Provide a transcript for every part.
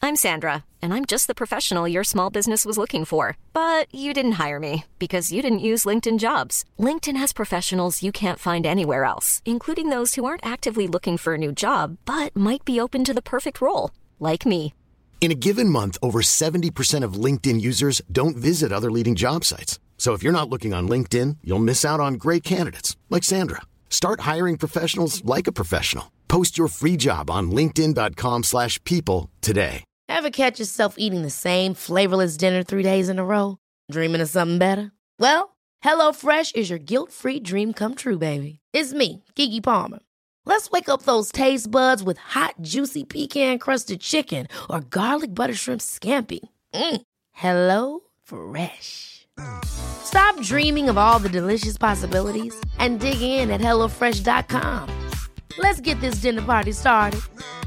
I'm Sandra, and I'm just the professional your small business was looking for. But you didn't hire me because you didn't use LinkedIn Jobs. LinkedIn has professionals you can't find anywhere else, including those who aren't actively looking for a new job, but might be open to the perfect role, like me. In a given month, over 70% of LinkedIn users don't visit other leading job sites. So if you're not looking on LinkedIn, you'll miss out on great candidates like Sandra. Start hiring professionals like a professional. Post your free job on linkedin.com/people today. Ever catch yourself eating the same flavorless dinner 3 days in a row? Dreaming of something better? Well, HelloFresh is your guilt-free dream come true, baby. It's me, Keke Palmer. Let's wake up those taste buds with hot, juicy pecan-crusted chicken or garlic butter shrimp scampi. Hello Fresh. Stop dreaming of all the delicious possibilities and dig in at HelloFresh.com. Let's get this dinner party started.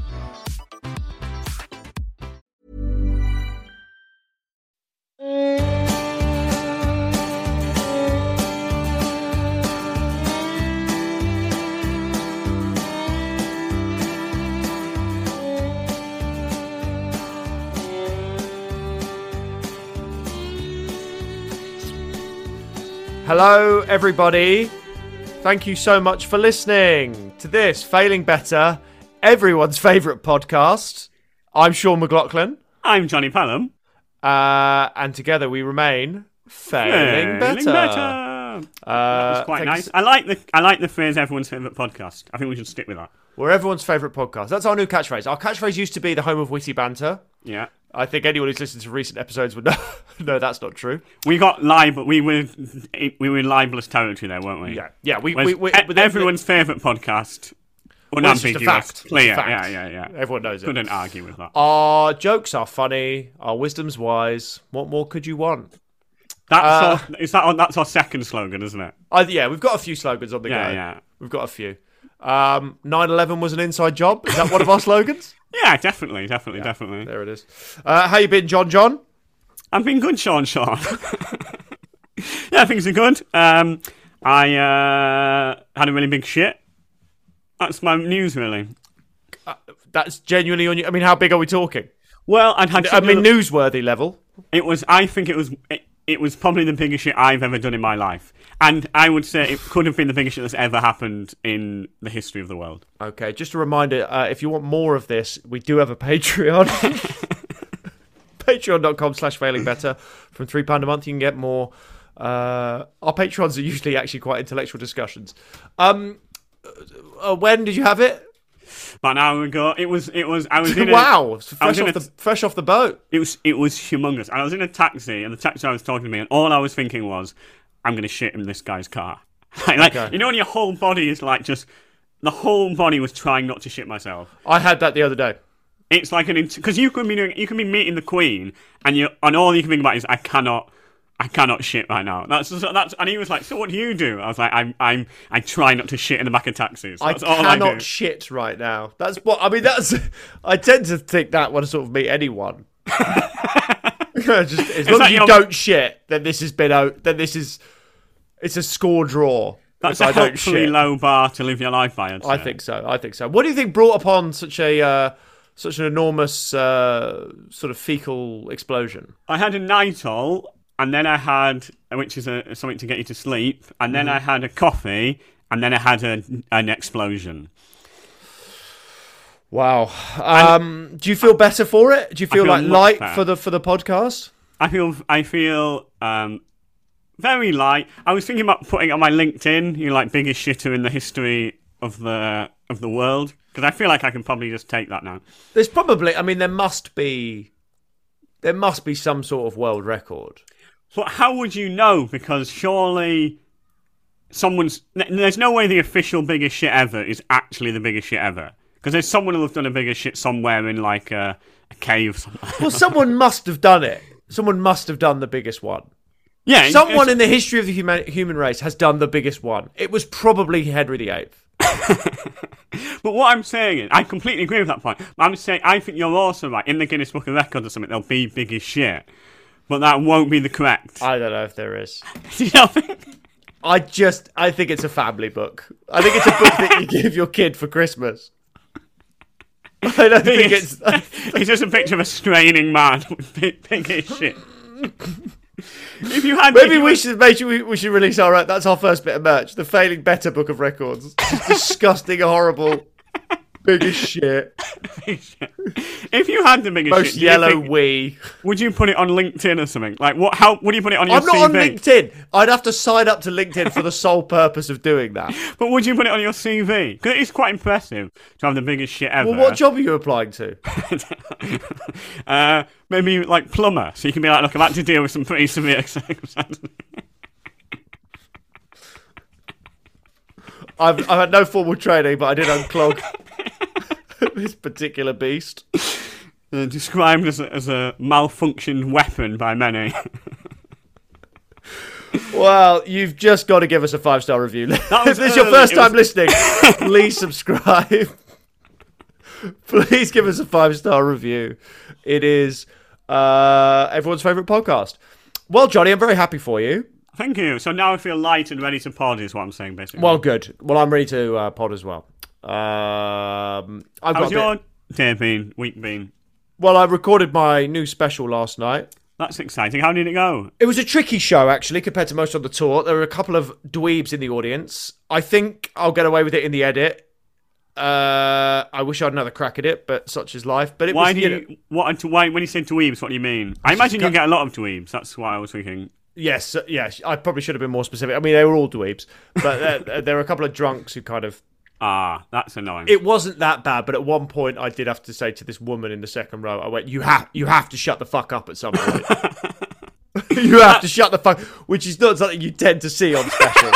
Hello, everybody. Thank you so much for listening to this, Failing Better, everyone's favourite podcast. I'm Sean McLaughlin. I'm Johnny Pelham. And together we remain Failing Better. That was quite nice. I like the phrase everyone's favourite podcast. I think we should stick with that. We're everyone's favourite podcast. That's our new catchphrase. Our catchphrase used to be the home of witty banter. Yeah. I think anyone who's listened to recent episodes would know no, that's not true. We got libel. We were in libelous territory there, weren't we? Yeah. Everyone's favourite podcast. Unambiguous. Fact. Clear. Fact. Yeah. Everyone knows it. Couldn't argue with that. Our jokes are funny. Our wisdom's wise. What more could you want? That's our second slogan, isn't it? Yeah, we've got a few slogans on the go. Yeah. We've got a few. 9/11 was an inside job. Is that one of our slogans? Yeah, definitely. There it is. How you been, John? I've been good, Sean. Yeah, things are good. I had a really big shit. That's my news, really. That's genuinely on you. I mean, how big are we talking? Well, newsworthy level. I think it was probably the biggest shit I've ever done in my life. And I would say it could have been the biggest shit that's ever happened in the history of the world. Okay, just a reminder, if you want more of this, we do have a Patreon. Patreon.com/failingbetter. From £3 a month, you can get more. Our Patrons are usually actually quite intellectual discussions. When did you have it? About an hour ago. I was in fresh off the boat. It was humongous. I was in a taxi, and the taxi driver was talking to me, and all I was thinking was, I'm going to shit in this guy's car. Okay. You know when your whole body is like just... The whole body was trying not to shit myself. I had that the other day. It's like because you can be meeting the Queen, and all you can think about is I cannot shit right now. That's and he was like, so what do you do? I was like, I try not to shit in the back of taxis. That's all I do. I cannot shit right now. That's what I mean. I tend to think that when I sort of meet anyone. Just, as long as you don't shit, then this has been out. Then it's a score draw. That's a hopefully low bar to live your life by. I think so. What do you think brought upon such an enormous sort of fecal explosion? I had a Nitol, and then I had, which is something to get you to sleep, and then I had a coffee, and then I had an explosion. Wow. Do you feel better for it? Do you feel like light for the podcast? I feel very light. I was thinking about putting it on my LinkedIn, biggest shitter in the history of the world, because I feel like I can probably just take that now. There's probably, there must be some sort of world record. But how would you know? Because surely there's no way the official biggest shit ever is actually the biggest shit ever. Because there's someone who'll have done a bigger shit somewhere in like a cave somewhere. Well, someone must have done it. Someone must have done the biggest one. Yeah. Someone in the history of the human race has done the biggest one. It was probably Henry VIII. But what I'm saying is, I completely agree with that point. I'm saying, I think you're also right. In the Guinness Book of Records or something, there'll be biggest shit. But that won't be the correct. I don't know if there is. Do you know what I mean? I think it's a family book. I think it's a book that you give your kid for Christmas. I don't think it's... It's just a picture of a straining man with big shit. If you had... Maybe we should release our... That's our first bit of merch. The Failing Better Book of Records. Just disgusting, horrible, biggest shit. If you had the biggest most shit... yellow wee. Would you put it on LinkedIn or something? Like, what? How would you put it on your CV? I'm not on LinkedIn. I'd have to sign up to LinkedIn for the sole purpose of doing that. But would you put it on your CV? Because it's quite impressive to have the biggest shit ever. Well, what job are you applying to? Maybe like plumber. So you can be like, look, I've had to deal with some pretty severe circumstances. I've had no formal training, but I did unclog this particular beast. Described as a malfunctioned weapon by many. Well, you've just got to give us a 5-star review. If this is your first time listening, please subscribe. Please give us a 5-star review. It is everyone's favourite podcast. Well, Johnny, I'm very happy for you. Thank you. So now I feel light and ready to pod is what I'm saying, basically. Well, good. Well, I'm ready to pod as well. How's your day been, week been? Well, I recorded my new special last night. That's exciting. How did it go? It was a tricky show, actually, compared to most on the tour. There were a couple of dweebs in the audience. I think I'll get away with it in the edit. I wish I had another crack at it, but such is life. But why when you say dweebs, what do you mean? I imagine you get a lot of dweebs. That's why I was thinking. Yes, I probably should have been more specific. I mean, they were all dweebs, but there were a couple of drunks who kind of... that's annoying. It wasn't that bad, but at one point I did have to say to this woman in the second row, I went, you have to shut the fuck up at some point. You have to shut the fuck... Which is not something you tend to see on specials.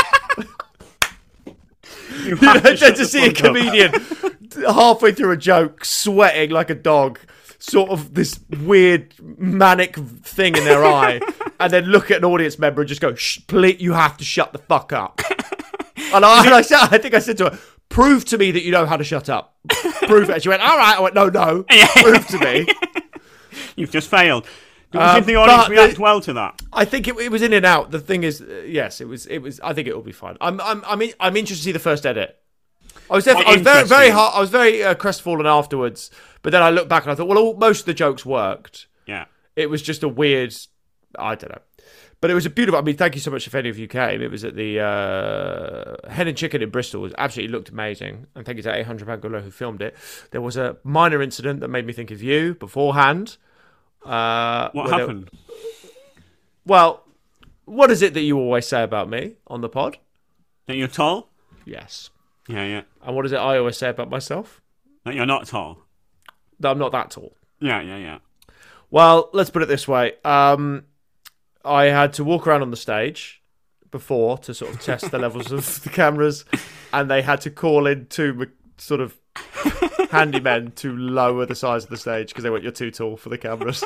You don't tend to see a comedian halfway through a joke sweating like a dog, sort of this weird manic thing in their eye, and then look at an audience member and just go, shh, please, you have to shut the fuck up. And I think I said to her, prove to me that you know how to shut up. Prove it. And she went, all right. I went, no. Prove to me. You've just failed. Did the audience react well to that? I think it was in and out. The thing is, yes, it was. I think it will be fine. I'm interested to see the first edit. I was very crestfallen afterwards, but then I looked back and I thought, well, most of the jokes worked. Yeah. It was just a weird, I don't know. But it was a beautiful, I mean, thank you so much if any of you came. It was at the Hen and Chicken in Bristol. It absolutely looked amazing. And thank you to 800 Pound Gorilla who filmed it. There was a minor incident that made me think of you beforehand. What happened? Well, what is it that you always say about me on the pod? That you're tall? Yes. Yeah. And what is it I always say about myself? That you're not tall? That I'm not that tall. Yeah. Well, let's put it this way. I had to walk around on the stage before to sort of test the levels of the cameras, and they had to call in two sort of handymen to lower the size of the stage because they went, you're too tall for the cameras.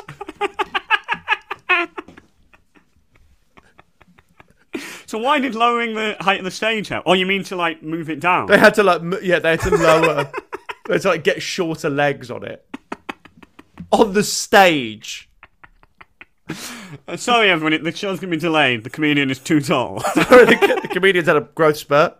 So why did lowering the height of the stage help? Oh, you mean to like move it down? They had to lower. They had to like get shorter legs on it on the stage. Sorry, everyone. The show's going to be delayed. The comedian is too tall. Sorry, the comedian's had a growth spurt.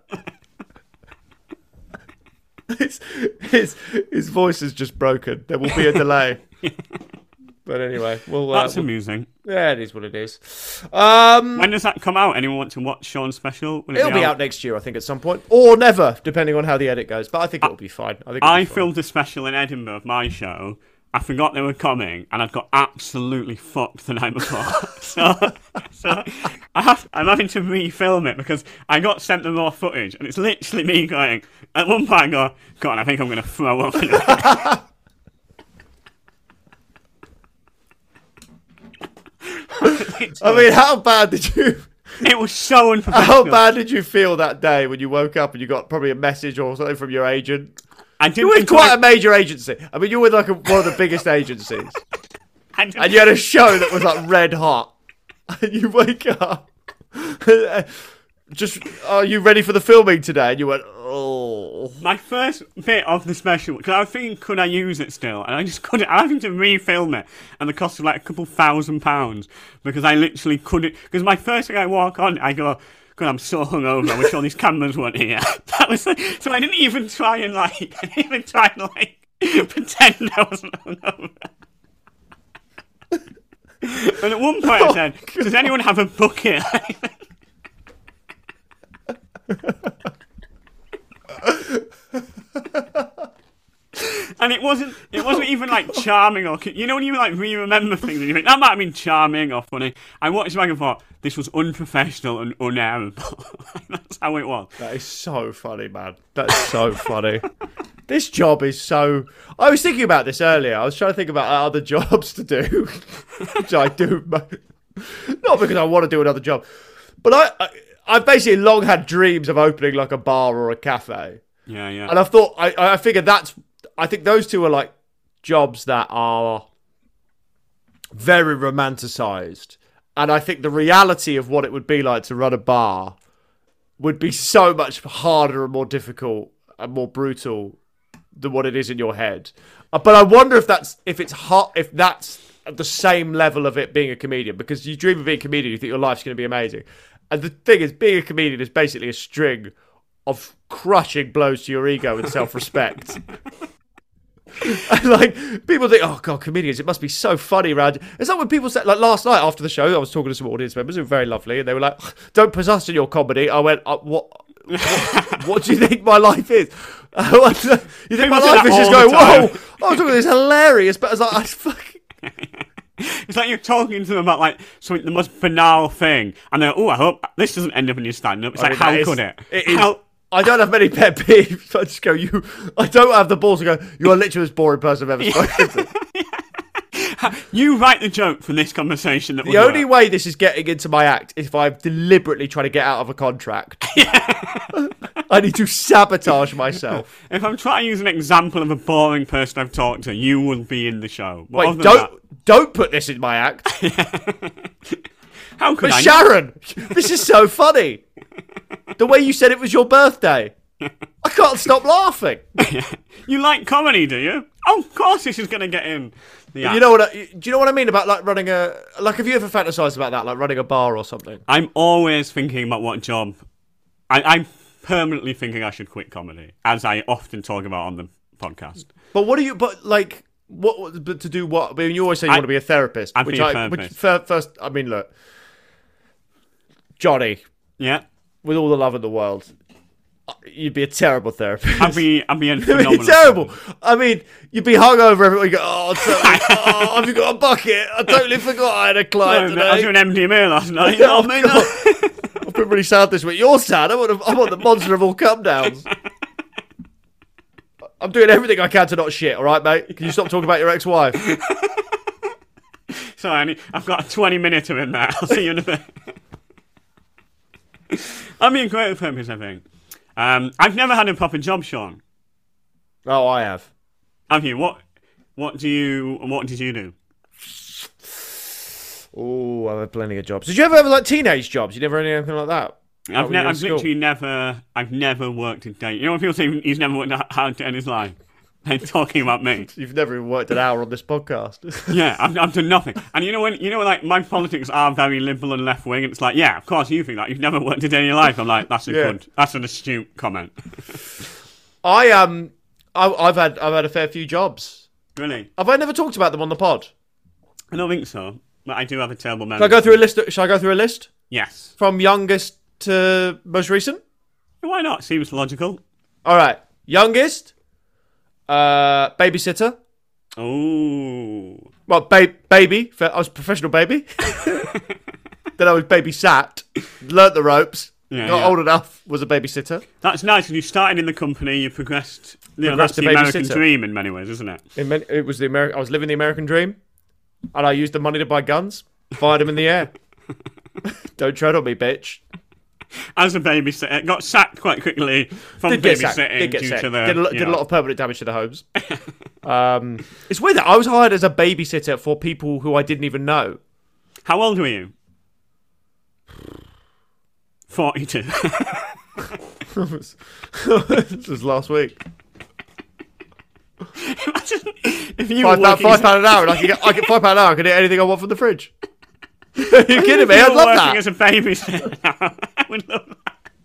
His voice is just broken. There will be a delay. But anyway, that's amusing. Yeah, it is what it is. When does that come out? Anyone want to watch Sean's special? It'll be out next year, I think, at some point, or never, depending on how the edit goes. But I think it'll be fine. I filmed a special in Edinburgh of my show. I forgot they were coming, and I'd got absolutely fucked the night before. so I'm having to refilm it because I got sent the raw footage, and it's literally me going. At one point, I go, God, I think I'm going to throw up. I mean, how bad did you... It was so unprofessional. How bad did you feel that day when you woke up and you got probably a message or something from your agent? You're with quite a major agency. I mean, you're with like one of the biggest agencies. And you had a show that was like red hot. And you wake up. Are you ready for the filming today? And you went, oh. My first bit of the special, because I was thinking, could I use it still? And I just couldn't. I'm having to refilm it. And the cost of like a couple £1,000 because I literally couldn't. Because my first thing I walk on, I go, God, I'm so hungover. I wish all these cameras weren't here. So I didn't even try and Pretend I wasn't hungover. And at one point I said, does anyone have a bucket? And it wasn't even like charming or when you like remember things and you think that might have been charming or funny. I watched back and thought this was unprofessional and unairable. That's how it was. That is so funny, man. That's so funny. This job is so. I was thinking about this earlier. I was trying to think about other jobs to do, which I do, not because I want to do another job, but I've basically long had dreams of opening like a bar or a cafe. Yeah. And I thought I figured I think those two are like jobs that are very romanticized. And I think the reality of what it would be like to run a bar would be so much harder and more difficult and more brutal than what it is in your head. But I wonder if that's at the same level of it being a comedian, because you dream of being a comedian, you think your life's going to be amazing. And the thing is, being a comedian is basically a string of crushing blows to your ego and self-respect. And like, people think, oh god, comedians, it must be so funny around. It's like when people said, like last night after the show, I was talking to some audience members who were very lovely, and they were like, don't put us in your comedy. I went, what do you think my life is? You think my life is just going, whoa, I was talking this hilarious, but I was like, I fucking... It's like you're talking to them about like something the most banal thing, and they're, I hope this doesn't end up in your stand-up. It's how could it? I don't have many pet peeves. I just go, I don't have the balls to go, you are literally the most boring person I've ever spoken to. You write the joke from this conversation. The only way this is getting into my act is if I'm deliberately trying to get out of a contract. I need to sabotage myself. If I'm trying to use an example of a boring person I've talked to, you will be in the show. Wait, don't put this in my act. How could I? Sharon, this is so funny. The way you said it was your birthday. I can't stop laughing. You like comedy, do you? Oh, of course this is going to get in. Do you know what I mean about like running a... Like, have you ever fantasised about that, like running a bar or something? I'm always thinking about what job... I'm permanently thinking I should quit comedy, as I often talk about on the podcast. But what do you... But, like... What to do what? I mean, you always say you want to be a therapist. I'd be a therapist. First, I mean, look... Johnny... Yeah? With all the love in the world... You'd be a terrible therapist. I'd be a phenomenal. You'd be terrible. I mean, you'd be hungover every week. Have you got a bucket? I totally forgot I had a client today. I was doing MDMA last night. I've been really sad this week. You're sad. I'm on the monster of all come downs. I'm doing everything I can to not shit. All right, mate. Can you stop talking about your ex-wife? Sorry, I've got a 20-minute in there. I'll see you in a bit. I'd be a great therapist, I think. I've never had a proper job, Sean. Oh, I have. Have you? What did you do? Oh, I've had plenty of jobs. Did you ever have like teenage jobs? You never had anything like that? I've literally never worked a day. You know when people say he's never worked a hard day in his life? They're talking about me. You've never even worked an hour on this podcast. Yeah, I've done nothing. And you know like my politics are very liberal and left wing. And it's like, yeah, of course you think that. You've never worked a day in your life. I'm like, that's an astute comment. I've had a fair few jobs. Really? Have I never talked about them on the pod? I don't think so. But I do have a terrible memory. Shall I go through a list? Yes. From youngest to most recent? Why not? Seems logical. All right. Youngest. Babysitter. Oh. Well, baby. I was a professional baby. Then I was babysat. Learnt the ropes. Got old enough. Was a babysitter. That's nice. When you started in the company, you progressed. That's the American dream in many ways, isn't it? It was I was living the American dream, and I used the money to buy guns. Fired them in the air. Don't tread on me, bitch. As a babysitter, got sacked quite quickly from babysitting due to the... Did a lot of permanent damage to the homes. It's weird that I was hired as a babysitter for people who I didn't even know. How old were you? 42. This was last week. Imagine if you £5 an hour, and I get £5 an hour. I can eat anything I want from the fridge. Are you kidding me? I'd love that. As a babysitter, I would love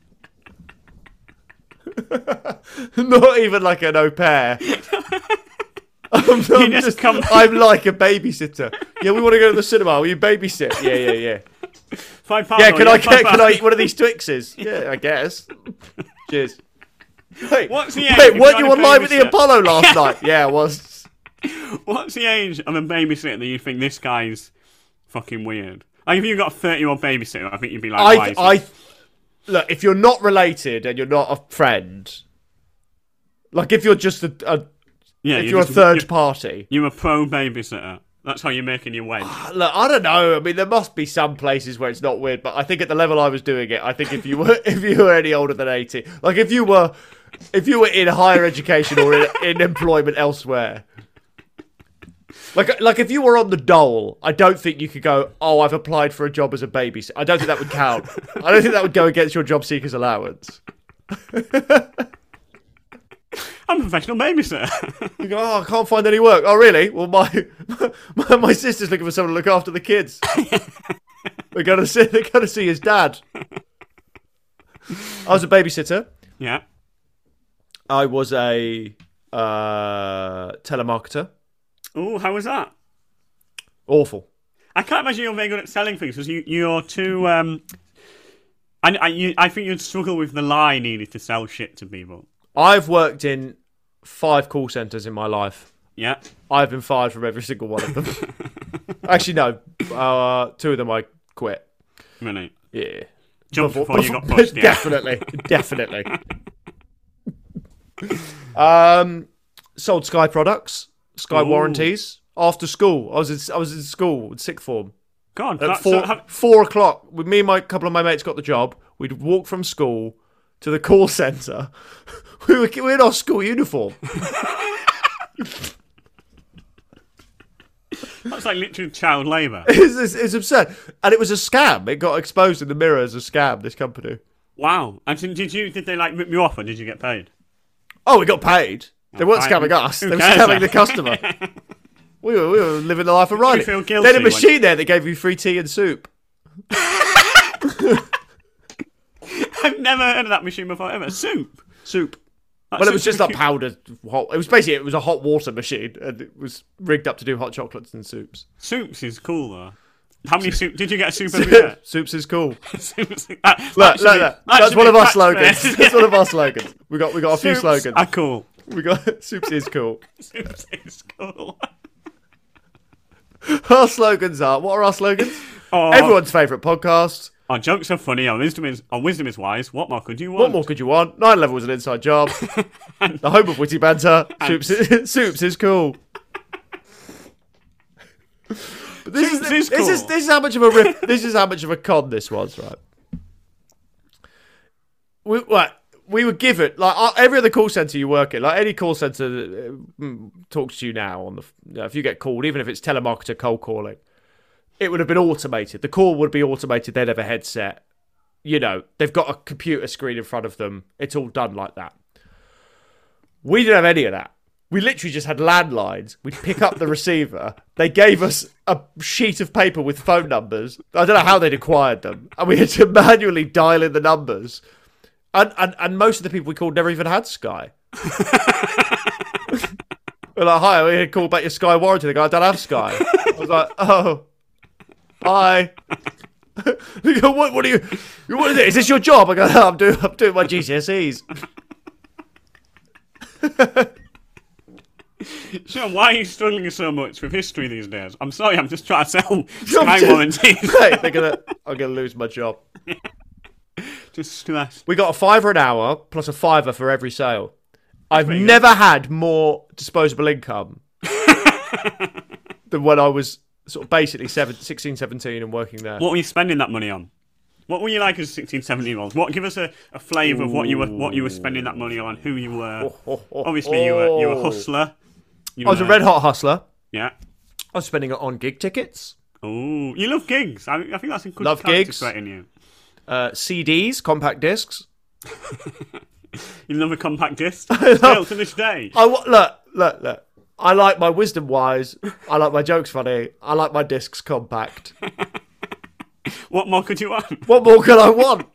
that. Not even like an au pair. I'm like a babysitter. Yeah, we want to go to the cinema. Will you babysit? Yeah. £5. Yeah, can I eat one of these Twixes? Yeah, I guess. Cheers. Wait, What's the age? weren't you on live at the Apollo last night? Yeah, I was. What's the age of a babysitter that you think this guy's fucking weird? Like, if you got a 30-year-old babysitter, I think you'd be like, look, if you're not related and you're not a friend, like if you're just if you're a third party, you're a pro babysitter. That's how you're making your wage. Look, I don't know. I mean, there must be some places where it's not weird, but I think at the level I was doing it, I think if you were any older than 18, like if you were in higher education or in employment elsewhere, like if you were on the dole, I don't think you could go, oh, I've applied for a job as a babysitter. I don't think that would count. I don't think that would go against your job seeker's allowance. I'm a professional babysitter. You go, oh, I can't find any work. Oh, really? Well, my sister's looking for someone to look after the kids. They're going to see his dad. I was a babysitter. Yeah. I was a telemarketer. Oh, how was that? Awful. I can't imagine you're very good at selling things because you're too. I think you'd struggle with the lie needed to sell shit to people. I've worked in 5 call centres in my life. Yeah. I've been fired from every single one of them. Actually, no. 2 of them I quit. Really? Yeah. Jumped before you got pushed, yeah. Definitely. Sold Sky products, Sky warranties. After school, I was in school in sixth form. God, at 4 o'clock, with me and a couple of my mates got the job. We'd walk from school to the call centre. We were in our school uniform. That's like literally child labour. It's absurd, and it was a scam. It got exposed in the Mirror as a scam. This company. Wow. And did they like rip you off, or did you get paid? Oh, we got paid. They weren't scamming us. They were scamming the customer. We were living the life of Riley. They had a machine there that gave you free tea and soup. I've never heard of that machine before ever. Soup. Well, it was just a powdered hot. It was a hot water machine, and it was rigged up to do hot chocolates and soups. Soups is cool though. How many soup did you get? A soup every day? Soups is cool. Soups, look. That's one of our slogans. That's one of our slogans. We got a few slogans. Are cool. We got soups is cool. Soups is cool. Our slogans are. What are our slogans? Oh, everyone's favourite podcast. Our jokes are funny. Our wisdom is wise. What more could you want? What more could you want? 9/11 was an inside job. The home of witty banter. Soups is cool. But this is how much of a rip. This is how much of a con this was, right? We were given every other call centre you work in, like any call centre that talks to you now on if you get called, even if it's telemarketer cold calling, it would have been automated. The call would be automated. They'd have a headset. You know, they've got a computer screen in front of them. It's all done like that. We didn't have any of that. We literally just had landlines. We'd pick up the receiver. They gave us a sheet of paper with phone numbers. I don't know how they'd acquired them. And we had to manually dial in the numbers. And most of the people we called never even had Sky. We're like, hi, we had called back your Sky warranty. They go, I don't have Sky. I was like, oh, hi. They go, what is it? Is this your job? I go, no, I'm doing my GCSEs. Sean, why are you struggling so much with history these days? I'm sorry, I'm just trying to sell Sky warranties. Hey, I'm gonna lose my job. Just stressed. We got a £5 an hour plus a £5 for every sale. I've never had more disposable income than when I was sort of basically 16, 17 and working there. What were you spending that money on? What were you like as a 16, 17-year-old? Give us a flavour of what you were spending that money on, who you were. Obviously, you were a hustler. I was a red hot hustler. Yeah. I was spending it on gig tickets. Oh, you love gigs. I think that's a good love gigs. trait in you. CDs, compact discs. You love a compact disc? Still to this day. Look. I like my wisdom wise. I like my jokes funny. I like my discs compact. What more could you want? What more could I want?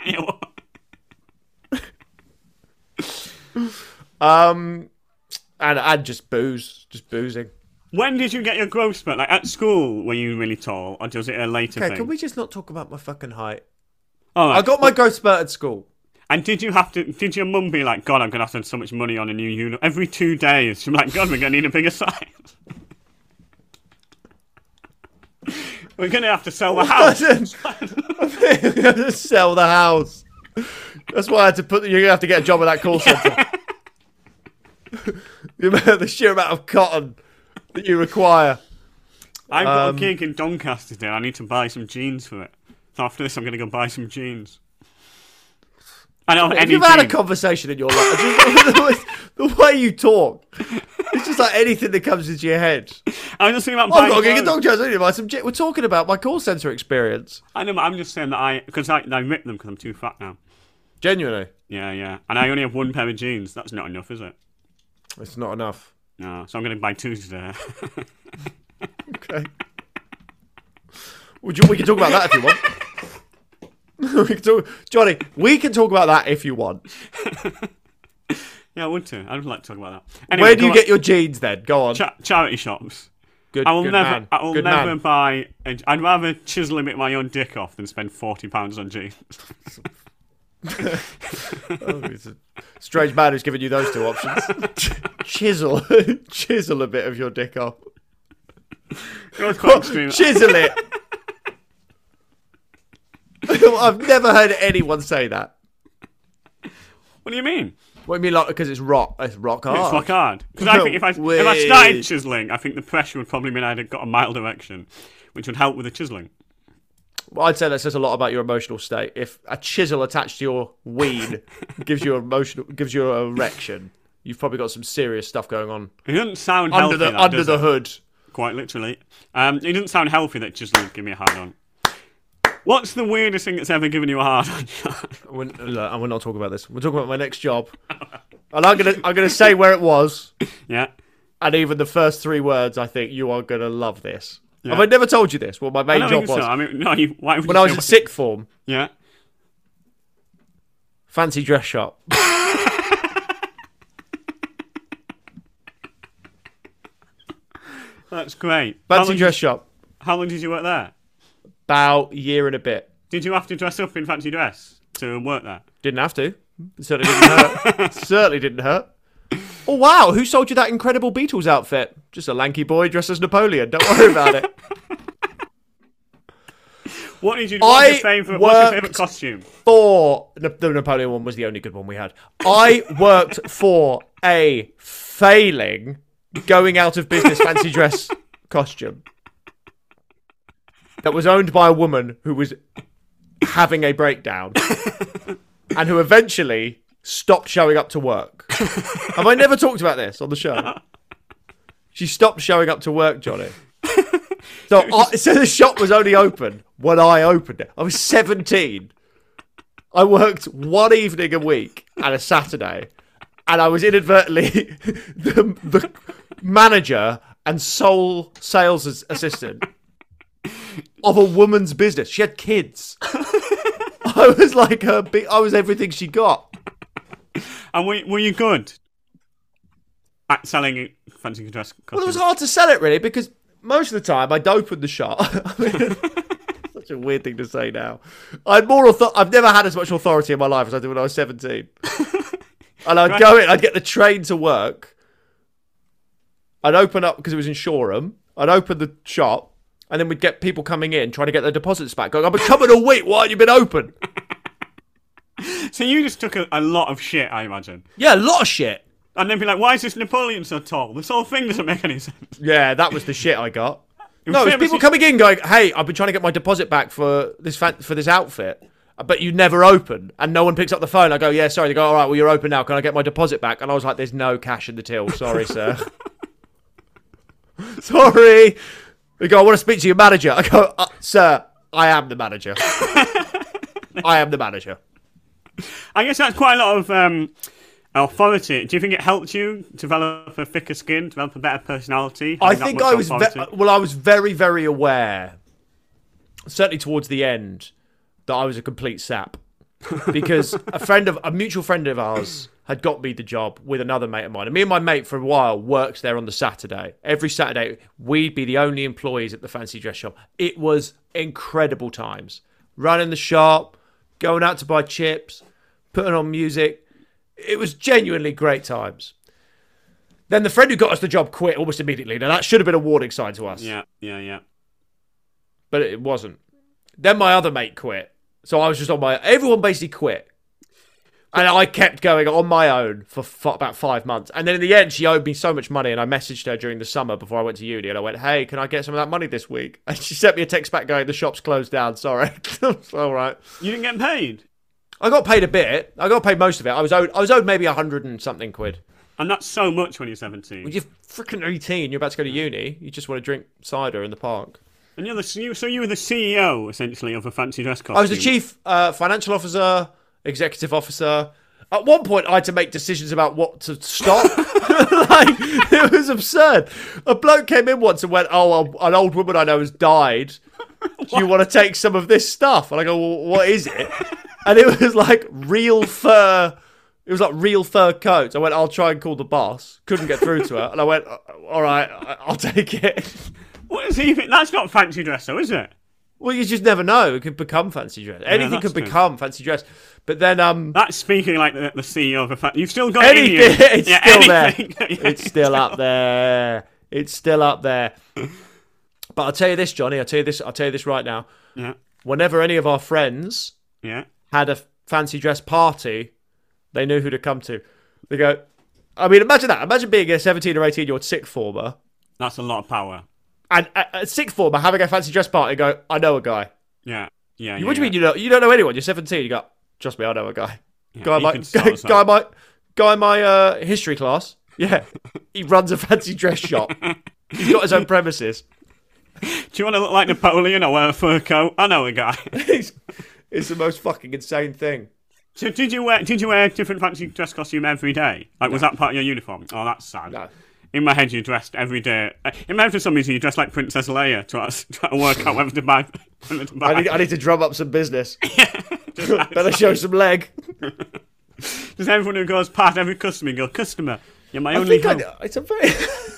And just boozing. When did you get your growth spurt? Like at school, were you really tall, or was it a later Okay, thing? can we just not talk about my fucking height? Oh, I got my growth spurt at school. And did your mum be like, God, I'm going to have to spend so much money on a new unit? Every 2 days, she's like, God, we're going to need a bigger size. We're going to have to sell the house. We're going to sell the house. That's why I had to you're going to have to get a job at that call centre. The sheer amount of cotton that you require. I've got a gig in Doncaster today. I need to buy some jeans for it. So after this, I'm going to go buy some jeans. I don't have any You've had a conversation in your life. The way you talk, it's just like anything that comes into your head. I'm just thinking about I've buying got a gig in clothes. Doncaster. I need to buy some We're talking about my call centre experience. I know, but I'm just saying that because I rip them because I'm too fat now. Genuinely. Yeah. And I only have one pair of jeans. That's not enough, is it? It's not enough. No, so I'm going to buy 2 today. Okay. We can talk about that if you want. Johnny, we can talk about that if you want. Yeah, I would too. I would like to talk about that. Anyway, Where do you get your jeans then? Go on. Charity shops. Good, I will good never. man. I will Good never man. buy. I'd rather chisel a bit my own dick off than spend £40 on jeans. Oh, he's a strange man who's given you those two options. Chisel a bit of your dick off. It was quite extreme. Chisel it. I've never heard anyone say that. What do you mean? What do you mean, like, because it's rock? It's rock hard. It's rock hard. Because I think if I Weird. started chiseling, I think the pressure would probably mean I'd got a mild erection, which would help with the chiseling. Well, I'd say that says a lot about your emotional state. If a chisel attached to your ween gives you an erection, you've probably got some serious stuff going on It doesn't sound healthy. under the hood. Quite literally. It doesn't sound healthy that chiseling would give me a hard on. What's the weirdest thing that's ever given you a hard on? Look, we're not talking about this. We're talking about my next job, and I'm gonna say where it was. Yeah. And even the first 3 words, I think you are gonna love this. Yeah. Have I never told you this? Well, my main I job don't think was so. I mean, no. Why would when you I was say in sixth form. Yeah. Fancy dress shop. That's great. Fancy dress shop. How long did you work there? About a year and a bit. Did you have to dress up in fancy dress to work there? Didn't have to. It certainly didn't hurt. Certainly didn't hurt. Oh, wow. Who sold you that incredible Beatles outfit? Just a lanky boy dressed as Napoleon. Don't worry about it. What's your favourite costume? The Napoleon one was the only good one we had. I worked for a failing going out of business fancy dress costume that was owned by a woman who was having a breakdown and who eventually stopped showing up to work. Have I never talked about this on the show? She stopped showing up to work, Johnny. So the shop was only open when I opened it. I was 17. I worked one evening a week and a Saturday, and I was inadvertently the manager and sole sales assistant of a woman's business. She had kids. I was like I was everything she got. And were you good at selling fancy dress costumes? Well, it was hard to sell it really because most of the time I'd open the shop. I mean, such a weird thing to say now. I've never had as much authority in my life as I did when I was 17. And I'd go in, I'd get the train to work. I'd open up because it was in Shoreham. I'd open the shop, and then we'd get people coming in trying to get their deposits back. Going, I've been coming a week. Why haven't you been open? So you just took a lot of shit, I imagine. Yeah, a lot of shit. And then be like, why is this Napoleon so tall? This whole thing doesn't make any sense. Yeah, that was the shit I got. No, it's people coming in going, hey, I've been trying to get my deposit back for this outfit, but you never open, and no one picks up the phone. I go, yeah, sorry. They go, all right, well, you're open now. Can I get my deposit back? And I was like, there's no cash in the till. Sorry, sir. Sorry. They go, I want to speak to your manager. I go, sir, I am the manager. I am the manager. I guess that's quite a lot of authority. Do you think it helped you develop a thicker skin, develop a better personality? I think I was I was very, very aware, certainly towards the end, that I was a complete sap. because a mutual friend of ours had got me the job with another mate of mine. And me and my mate for a while worked there on the Saturday. Every Saturday, we'd be the only employees at the fancy dress shop. It was incredible times. Running the shop, going out to buy chips, putting on music. It was genuinely great times. Then the friend who got us the job quit almost immediately. Now, that should have been a warning sign to us. Yeah. But it wasn't. Then my other mate quit. So I was just on my... Everyone basically quit. And I kept going on my own for about 5 months. And then in the end, she owed me so much money. And I messaged her during the summer before I went to uni. And I went, hey, can I get some of that money this week? And she sent me a text back going, the shop's closed down. Sorry. All right. You didn't get paid? I got paid a bit. I got paid most of it. I was owed maybe 100 and something quid. And that's so much when you're 17. When you're freaking 18, you're about to go to uni. You just want to drink cider in the park. And you were the CEO, essentially, of a fancy dress costume. I was the chief financial officer, executive officer. At one point, I had to make decisions about what to stop. It was absurd. A bloke came in once and went, oh, an old woman I know has died. Do you want to take some of this stuff? And I go, well, what is it? And it was like real fur. It was like real fur coats. I went, I'll try and call the boss. Couldn't get through to her. And I went, all right, I'll take it. What is he? That's not fancy dress, though, is it? Well, you just never know. It could become fancy dress. Anything could become fancy dress. But then, that's speaking like the CEO of a fancy. You've still got anything. It's still there. Yeah. It's still up there. It's still up there. But I'll tell you this, Johnny. I'll tell you this right now. Yeah. Whenever any of our friends had a fancy dress party, they knew who to come to. They go. I mean, imagine that. Imagine being a 17 or 18-year-old sixth former. That's a lot of power. And a sixth former having a fancy dress party, go, I know a guy. Yeah. What do you mean you don't know anyone? You're 17. You go, trust me, I know a guy. Yeah, Guy in my history class. Yeah, he runs a fancy dress shop. He's got his own premises. Do you want to look like Napoleon or wear a fur coat? I know a guy. It's the most fucking insane thing. So did you wear a different fancy dress costume every day? Like, was that part of your uniform? Oh, that's sad. No. In my head, you dressed every day. In my head, for some reason, you dressed like Princess Leia, trying to work out whether to buy. I need to drum up some business. Better show some leg. Does everyone who goes past every customer go, customer, you're my only hope? It's a very...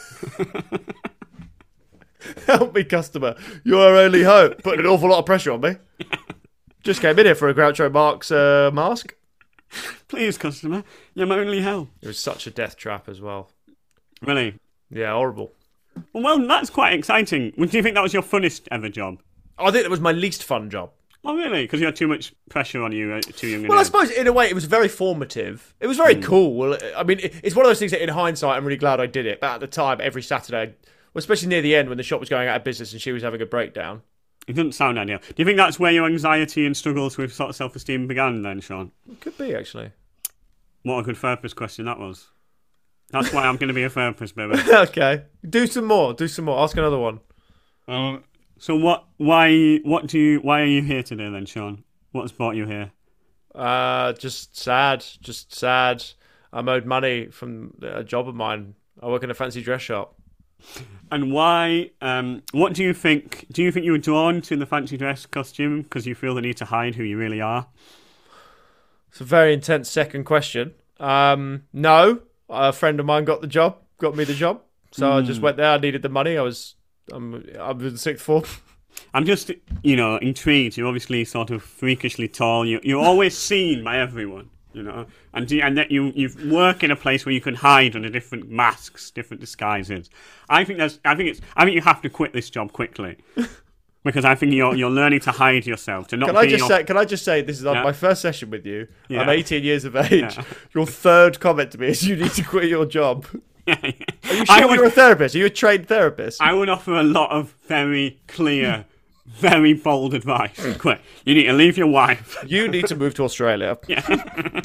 Help me, customer. You're our only hope. Putting an awful lot of pressure on me. Just came in here for a Groucho Marx mask. Please, customer, you're my only help. It was such a death trap as well. Really? Yeah, horrible. Well, that's quite exciting. Do you think that was your funnest ever job? I think that was my least fun job. Oh, really? Because you had too much pressure on you, too young. Well, I suppose in a way it was very formative. It was very cool. I mean, it's one of those things that in hindsight I'm really glad I did it. But at the time, every Saturday, especially near the end when the shop was going out of business and she was having a breakdown. It doesn't sound ideal. Do you think that's where your anxiety and struggles with sort of self-esteem began then, Sean? It could be, actually. What a good therapist question that was. That's why I'm going to be a therapist, baby. Okay. Do some more. Ask another one. So why are you here today then, Sean? What's brought you here? Just sad. I'm owed money from a job of mine. I work in a fancy dress shop. And why, what do you think? Do you think you were drawn to the fancy dress costume because you feel the need to hide who you really are? It's a very intense second question. No. A friend of mine got me the job. So I just went there. I needed the money. I'm in sixth form. I'm just, intrigued. You're obviously sort of freakishly tall. You're always seen by everyone, and that you work in a place where you can hide under different masks, different disguises. I think you have to quit this job quickly. Because I think you're learning to hide yourself. Can I just say this is my first session with you. Yeah. I'm 18 years of age. Yeah. Your third comment to me is you need to quit your job. Yeah. Are you sure you're a therapist? Are you a trained therapist? I would offer a lot of very clear, very bold advice. Quit. You need to leave your wife. You need to move to Australia. Yeah.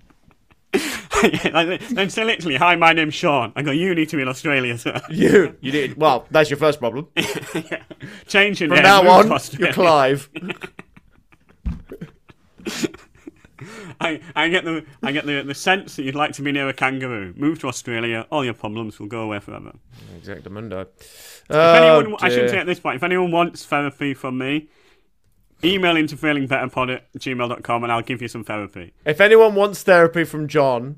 Then say literally, hi, my name's Sean. I go, you need to be in Australia, sir. You need. Well, that's your first problem. Yeah. Change your name. From now on, you're Clive. I get the sense that you'd like to be near a kangaroo. Move to Australia, all your problems will go away forever. Exactamundo. I shouldn't say at this point. If anyone wants therapy from me, email into feelingbetterpod@gmail.com and I'll give you some therapy. If anyone wants therapy from John,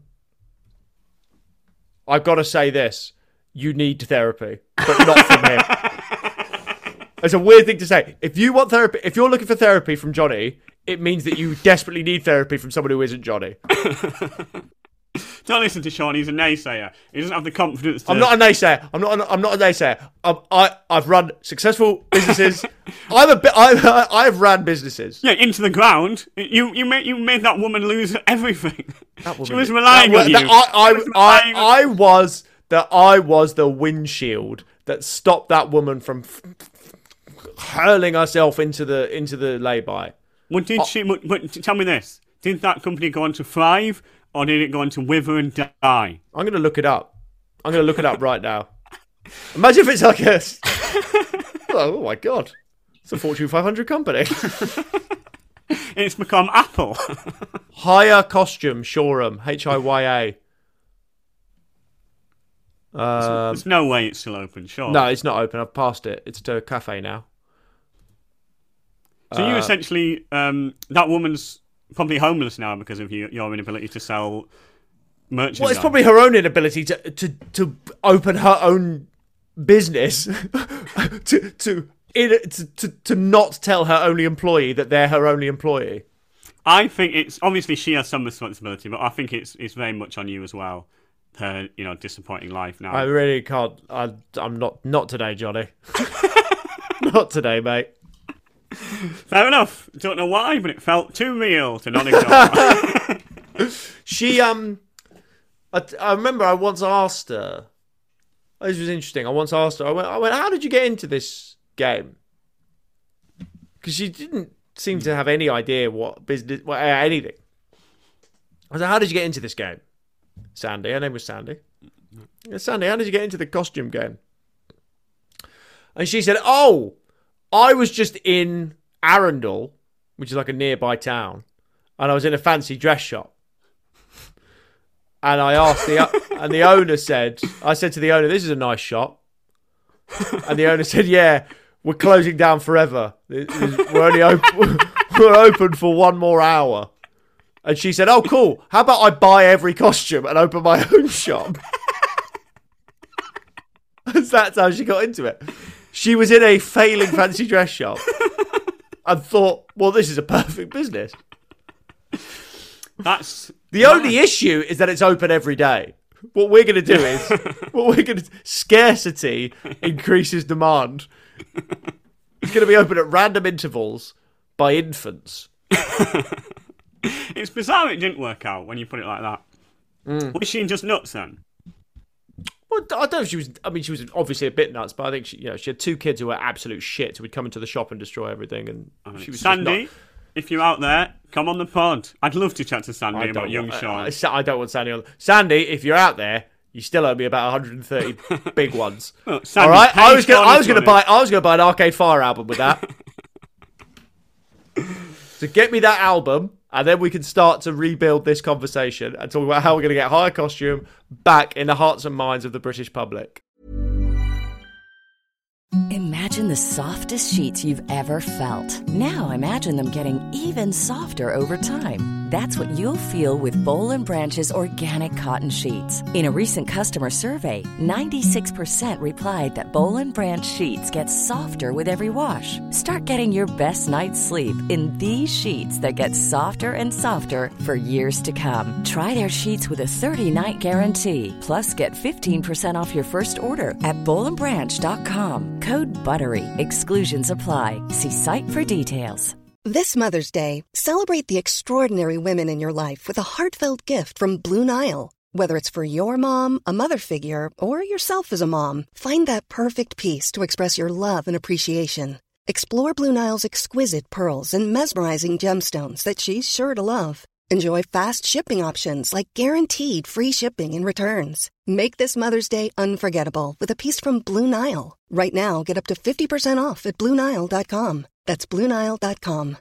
I've got to say this. You need therapy, but not from him. It's a weird thing to say. If you want therapy, if you're looking for therapy from Johnny, it means that you desperately need therapy from someone who isn't Johnny. Don't listen to Sean. He's a naysayer. He doesn't have the confidence to... I'm not a naysayer. I'm not a naysayer. I've run successful businesses. I've ran businesses. Yeah, into the ground. You made that woman lose everything. She was relying on you. I was the windshield that stopped that woman from hurling herself into the lay-by. Well, tell me this. Did that company go on to thrive, or did it go on to wither and die? I'm going to look it up. Right now. Imagine if it's like a... oh my God. It's a Fortune 500 company. It's become Apple. Hire Costume Showroom, HIYA. There's no way it's still open, sure. No, it's not open. I've passed it. It's a cafe now. So you essentially... that woman's probably homeless now because of your inability to sell merchandise. Well, it's probably her own inability to open her own business to not tell her only employee that they're her only employee. I think it's obviously she has some responsibility, but I think it's very much on you as well. Her disappointing life now. I really can't. I'm not today, Johnny. Not today, mate. Fair enough. Don't know why, but it felt too real to not ignore. She I remember I once asked her. This was interesting. I once asked her. I went. How did you get into this game? Because she didn't seem to have any idea what business, anything. I said, "How did you get into this game?" Sandy. Her name was Sandy. Sandy, how did you get into the costume game? And she said, "Oh, I was just in Arundel, which is like a nearby town, and I was in a fancy dress shop. And I asked and the owner said, I said to the owner, this is a nice shop. And the owner said, yeah, we're closing down forever. We're only open, we're open for one more hour. And she said, oh, cool. How about I buy every costume and open my own shop? That's how she got into it. She was in a failing fancy dress shop and thought, well, this is a perfect business. That's the only issue is that it's open every day. What we're going to do is, scarcity increases demand. It's going to be open at random intervals by infants. It's bizarre it didn't work out when you put it like that. Was she just nuts then? Well, I don't know if she was... I mean, she was obviously a bit nuts, but I think she had two kids who were absolute shit who would come into the shop and destroy everything. And she was Sandy, if you're out there, come on the pod. I'd love to chat to Sandy about young Sean. I don't want Sandy on... Sandy, if you're out there, you still owe me about 130 big ones. Well, Sandy, all right? I was going to buy an Arcade Fire album with that. So get me that album... And then we can start to rebuild this conversation and talk about how we're going to get Hire Costume back in the hearts and minds of the British public. Imagine the softest sheets you've ever felt. Now imagine them getting even softer over time. That's what you'll feel with Boll & Branch's organic cotton sheets. In a recent customer survey, 96% replied that Boll & Branch sheets get softer with every wash. Start getting your best night's sleep in these sheets that get softer and softer for years to come. Try their sheets with a 30-night guarantee. Plus, get 15% off your first order at bollandbranch.com. Code BUTTERY. Exclusions apply. See site for details. This Mother's Day, celebrate the extraordinary women in your life with a heartfelt gift from Blue Nile. Whether it's for your mom, a mother figure, or yourself as a mom, find that perfect piece to express your love and appreciation. Explore Blue Nile's exquisite pearls and mesmerizing gemstones that she's sure to love. Enjoy fast shipping options like guaranteed free shipping and returns. Make this Mother's Day unforgettable with a piece from Blue Nile. Right now, get up to 50% off at BlueNile.com. That's BlueNile.com.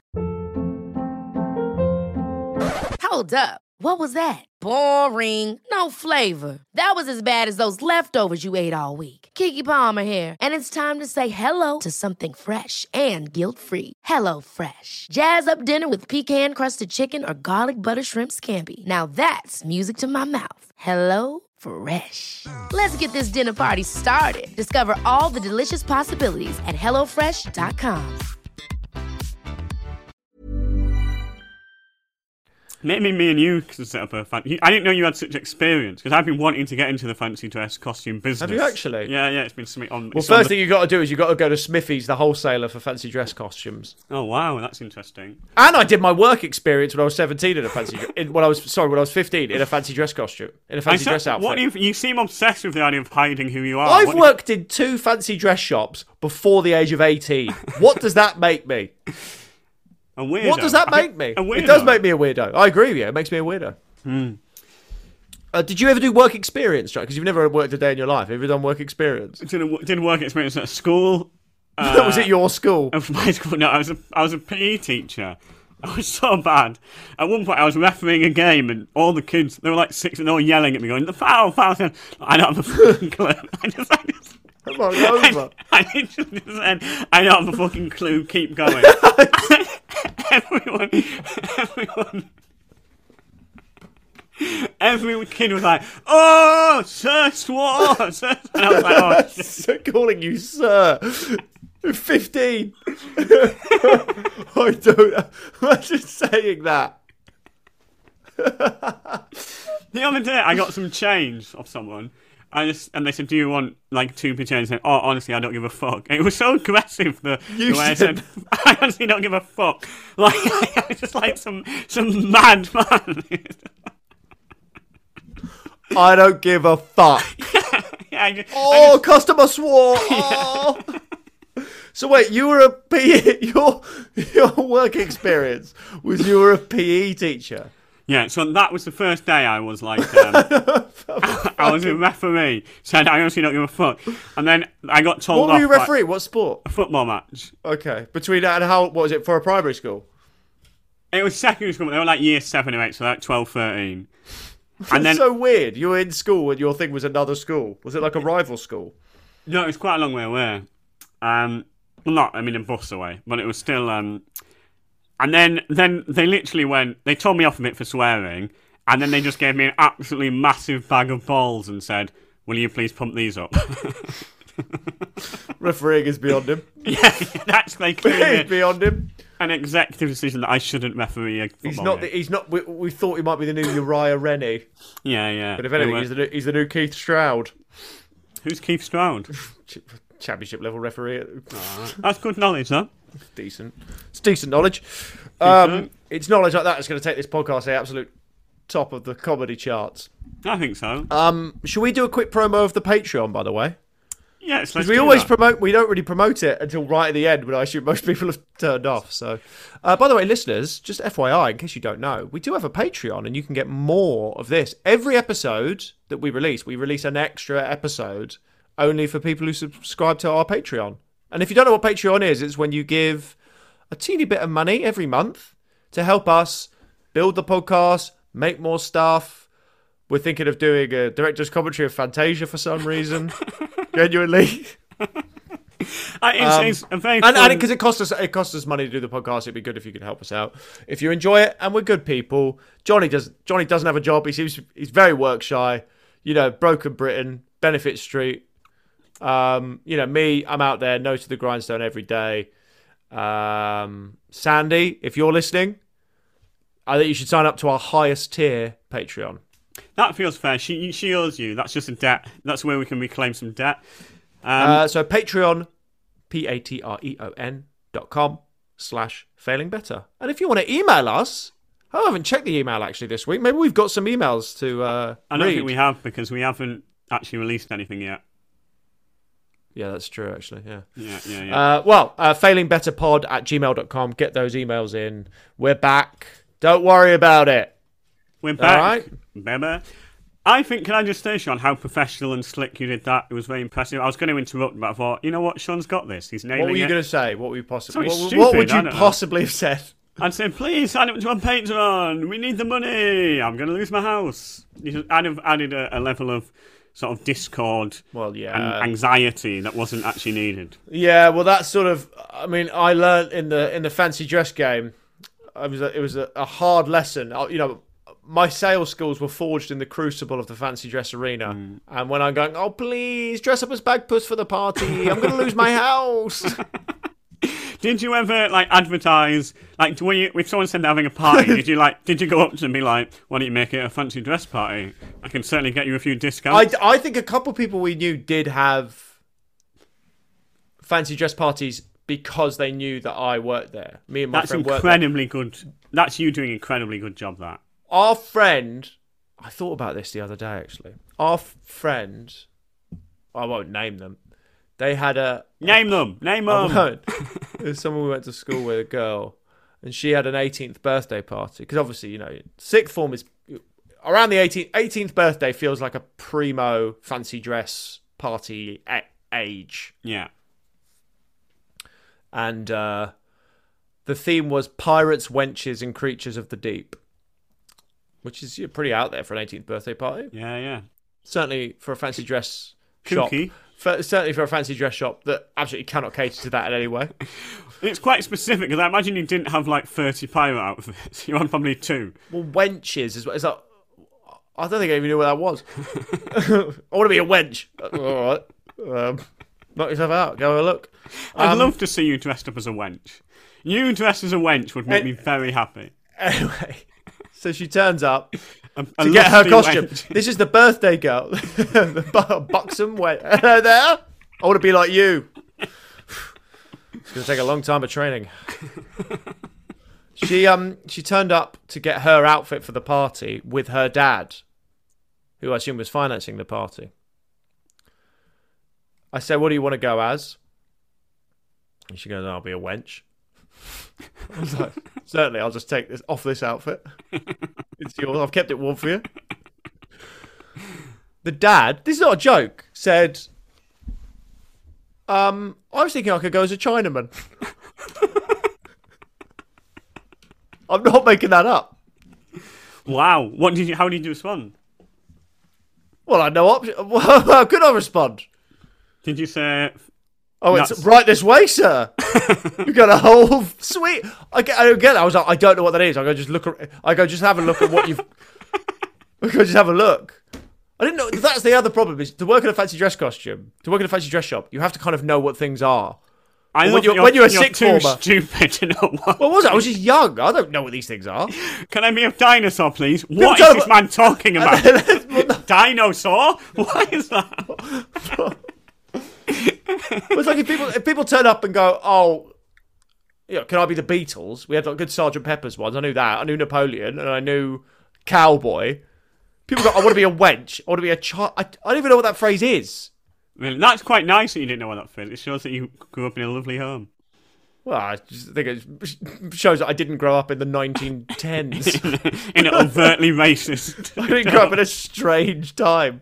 Hold up. What was that? Boring. No flavor. That was as bad as those leftovers you ate all week. Keke Palmer here, and it's time to say hello to something fresh and guilt-free. Hello Fresh. Jazz up dinner with pecan-crusted chicken or garlic butter shrimp scampi. Now that's music to my mouth. Hello Fresh. Let's get this dinner party started. Discover all the delicious possibilities at hellofresh.com. Maybe me and you could set up a fancy... I didn't know you had such experience, because I've been wanting to get into the fancy dress costume business. Have you actually? Yeah, it's been something on... Well, first thing you've got to do is you've got to go to Smithy's, the wholesaler for fancy dress costumes. Oh, wow, that's interesting. And I did my work experience when I was 17 in a fancy... when I was 15 in a fancy dress costume, in a fancy dress outfit. What you seem obsessed with the idea of hiding who you are. I've worked in 2 fancy dress shops before the age of 18. What does that make me? A weirdo. What does that make me? A weirdo. It does make me a weirdo. I agree with you. It makes me a weirdo. Did you ever do work experience, Jack? Because you've never worked a day in your life. Have you done work experience? Did work experience at school. Was it your school? My school. No, I was a PE teacher. I was so bad. At one point, I was refereeing a game, and all the kids, they were like 6, and they were yelling at me, going, "The foul, foul!" I don't have a fucking clue. I just Come on, over. I literally just said, "I don't have a fucking clue. Keep going." Every kid was like, "Oh, Sir Swart!" And I was like, "Oh, shit." So calling you sir. 15. I don't. Imagine saying that. The other day, I got some change off someone. And they said, "Do you want like 2 per change?" I said, "Oh, honestly, I don't give a fuck." And it was so aggressive the way I said, "I honestly don't give a fuck." Like I was just like some mad man. I don't give a fuck. Customer swore. Oh. So wait, you were a PE. Your work experience was you were a PE teacher. Yeah, so that was the first day I was like, I was a referee, said I honestly don't give a fuck. And then I got told off. What were you refereeing? What sport? A football match. Okay. Between that and what was it, for a primary school? It was secondary school, but they were like year 7 or 8, so like 12, 13. And That's so weird. You were in school and your thing was another school. Was it like a rival school? No, it was quite a long way away. Well, not, I mean, a bus away, but it was still... And then they literally they told me off a bit for swearing, and then they just gave me an absolutely massive bag of balls and said, "Will you please pump these up?" Refereeing is beyond him. Yeah, that's like it's beyond him. An executive decision that I shouldn't referee a football game. He's not. We thought he might be the new Uriah Rennie. Yeah. But if anything, he's the new Keith Stroud. Who's Keith Stroud? Championship level referee. That's good knowledge, huh? Decent. It's decent knowledge. It's knowledge like that that's going to take this podcast to the absolute top of the comedy charts. I think so. Should we do a quick promo of the Patreon, by the way? Yes, because we always promote. We don't really promote it until right at the end, when I assume most people have turned off. So, by the way, listeners, just FYI, in case you don't know, we do have a Patreon, and you can get more of this. Every episode that we release an extra episode only for people who subscribe to our Patreon. And if you don't know what Patreon is, it's when you give a teeny bit of money every month to help us build the podcast, make more stuff. We're thinking of doing a director's commentary of Fantasia for some reason. Genuinely. It's a very fun... And because it costs us money to do the podcast, it'd be good if you could help us out. If you enjoy it, and we're good people. Johnny doesn't have a job. He's very work shy. Broken Britain, Benefit Street. Me, I'm out there, nose to the grindstone every day. Sandy, if you're listening, I think you should sign up to our highest tier Patreon. That feels fair. She owes you. That's just a debt. That's where we can reclaim some debt. So Patreon, patreon.com/failingbetter. And if you want to email us, I haven't checked the email actually this week. Maybe we've got some emails to I don't think we have, because we haven't actually released anything yet. Yeah, that's true, actually, yeah. Yeah. failingbetterpod@gmail.com. Get those emails in. We're back. Don't worry about it. We're back. All right? Baby. I think, can I just say, Sean, how professional and slick you did that? It was very impressive. I was going to interrupt, but I thought, you know what? Sean's got this. He's nailing it. What were you going to say? What were you possibly... Stupid, what would you possibly have said? I'd say, please sign up to our Patreon. We need the money. I'm going to lose my house. I'd have added a level of sort of discord Well, yeah. and anxiety that wasn't actually needed. Yeah, well, that's sort of. I mean, I learned in the fancy dress game. It was a hard lesson. You know, my sales skills were forged in the crucible of the fancy dress arena. And when I'm going, oh please dress up as Bagpuss for the party, I'm going to lose my house. Did you ever advertise if someone said they're having a party? did you go up to them and be like, why don't you make it a fancy dress party? I can certainly get you a few discounts. I think a couple of people we knew did have fancy dress parties because they knew that I worked there. Me and my friend worked there. That's incredibly good. That's you doing an incredibly good job. That our friend, I thought about this the other day actually. Our friend, I won't name them. They had a... Name them! There's someone we went to school with, a girl, and she had an 18th birthday party. Because obviously, you know, sixth form is... Around the 18th birthday feels like a primo fancy dress party age. Yeah. And the theme was pirates, wenches, and creatures of the deep. Which is pretty out there for an 18th birthday party. Yeah. Certainly for a fancy dress Kooky. shop. Certainly for a fancy dress shop that absolutely cannot cater to that in any way. It's quite specific, because I imagine you didn't have 30 pirate outfits. You had probably 2. Well, wenches is that. I don't think I even knew what that was. I want to be a wench. All right. Knock yourself out. Go have a look. I'd love to see you dressed up as a wench. You dressed as a wench would make me very happy. Anyway, so she turns up. A to get her costume. Wench. This is the birthday girl. The buxom wench. Hello there. I want to be like you. It's going to take a long time of training. She turned up to get her outfit for the party with her dad, who I assume was financing the party. I said, what do you want to go as? And she goes, I'll be a wench. I was like, certainly, I'll just take this off this outfit. It's yours. I've kept it warm for you. The dad, this is not a joke, said, I was thinking I could go as a Chinaman. I'm not making that up. Wow. How did you respond? Well, I had no option. How could I respond? Did you say... Oh, it's right this way, sir. We've got a whole suite. I get. I was like, I don't know what that is. I go just look. I go just have a look at what you've. I go just have a look. I didn't know. That's the other problem is to work in a fancy dress costume. To work in a fancy dress shop, you have to kind of know what things are. When you're a sixth former, stupid to know what was it? I was just young. I don't know what these things are. Can I be a dinosaur, please? What is this man talking about? Dinosaur? What is that? It's like if people turn up and go, oh, can I be the Beatles? We had good Sgt. Pepper's ones. I knew that. I knew Napoleon, and I knew Cowboy. People go, I want to be a wench. I want to be a child. I don't even know what that phrase is. Well, that's quite nice that you didn't know what that phrase is. It shows that you grew up in a lovely home. Well, I just think it shows that I didn't grow up in the 1910s. in an overtly racist. I didn't grow up in a strange time.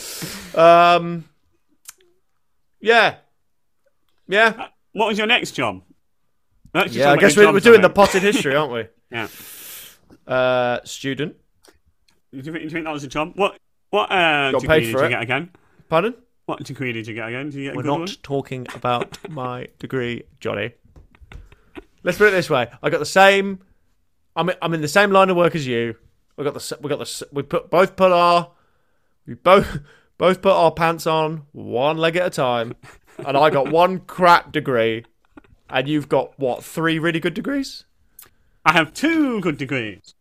Yeah. What was your next job? I guess we're doing the potted history, aren't we? Yeah. Student. Do you think that was a job? What degree did you get again? Pardon? What degree did you get again? Did you get a We're good not one? talking about my degree, Johnny. Let's put it this way: I got the same. I'm in the same line of work as you. We both put our pants on one leg at a time, and I got one crap degree, and you've got what, 3 really good degrees? I have 2 good degrees,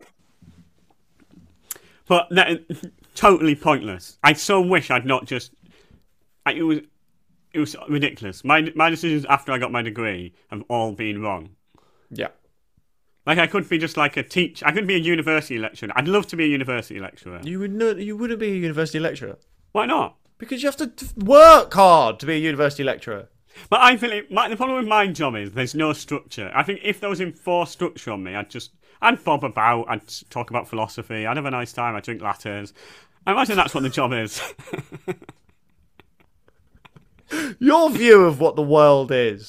but totally pointless. I so wish I'd not just. It was ridiculous. My decisions after I got my degree have all been wrong. Yeah. I could be just like a teacher. I could be a university lecturer. I'd love to be a university lecturer. You wouldn't be a university lecturer. Why not? Because you have to work hard to be a university lecturer. But I feel the problem with my job is there's no structure. I think if there was enforced structure on me, I'd bob about, I'd talk about philosophy, I'd have a nice time, I'd drink lattes. I imagine that's what the job is. Your view of what the world is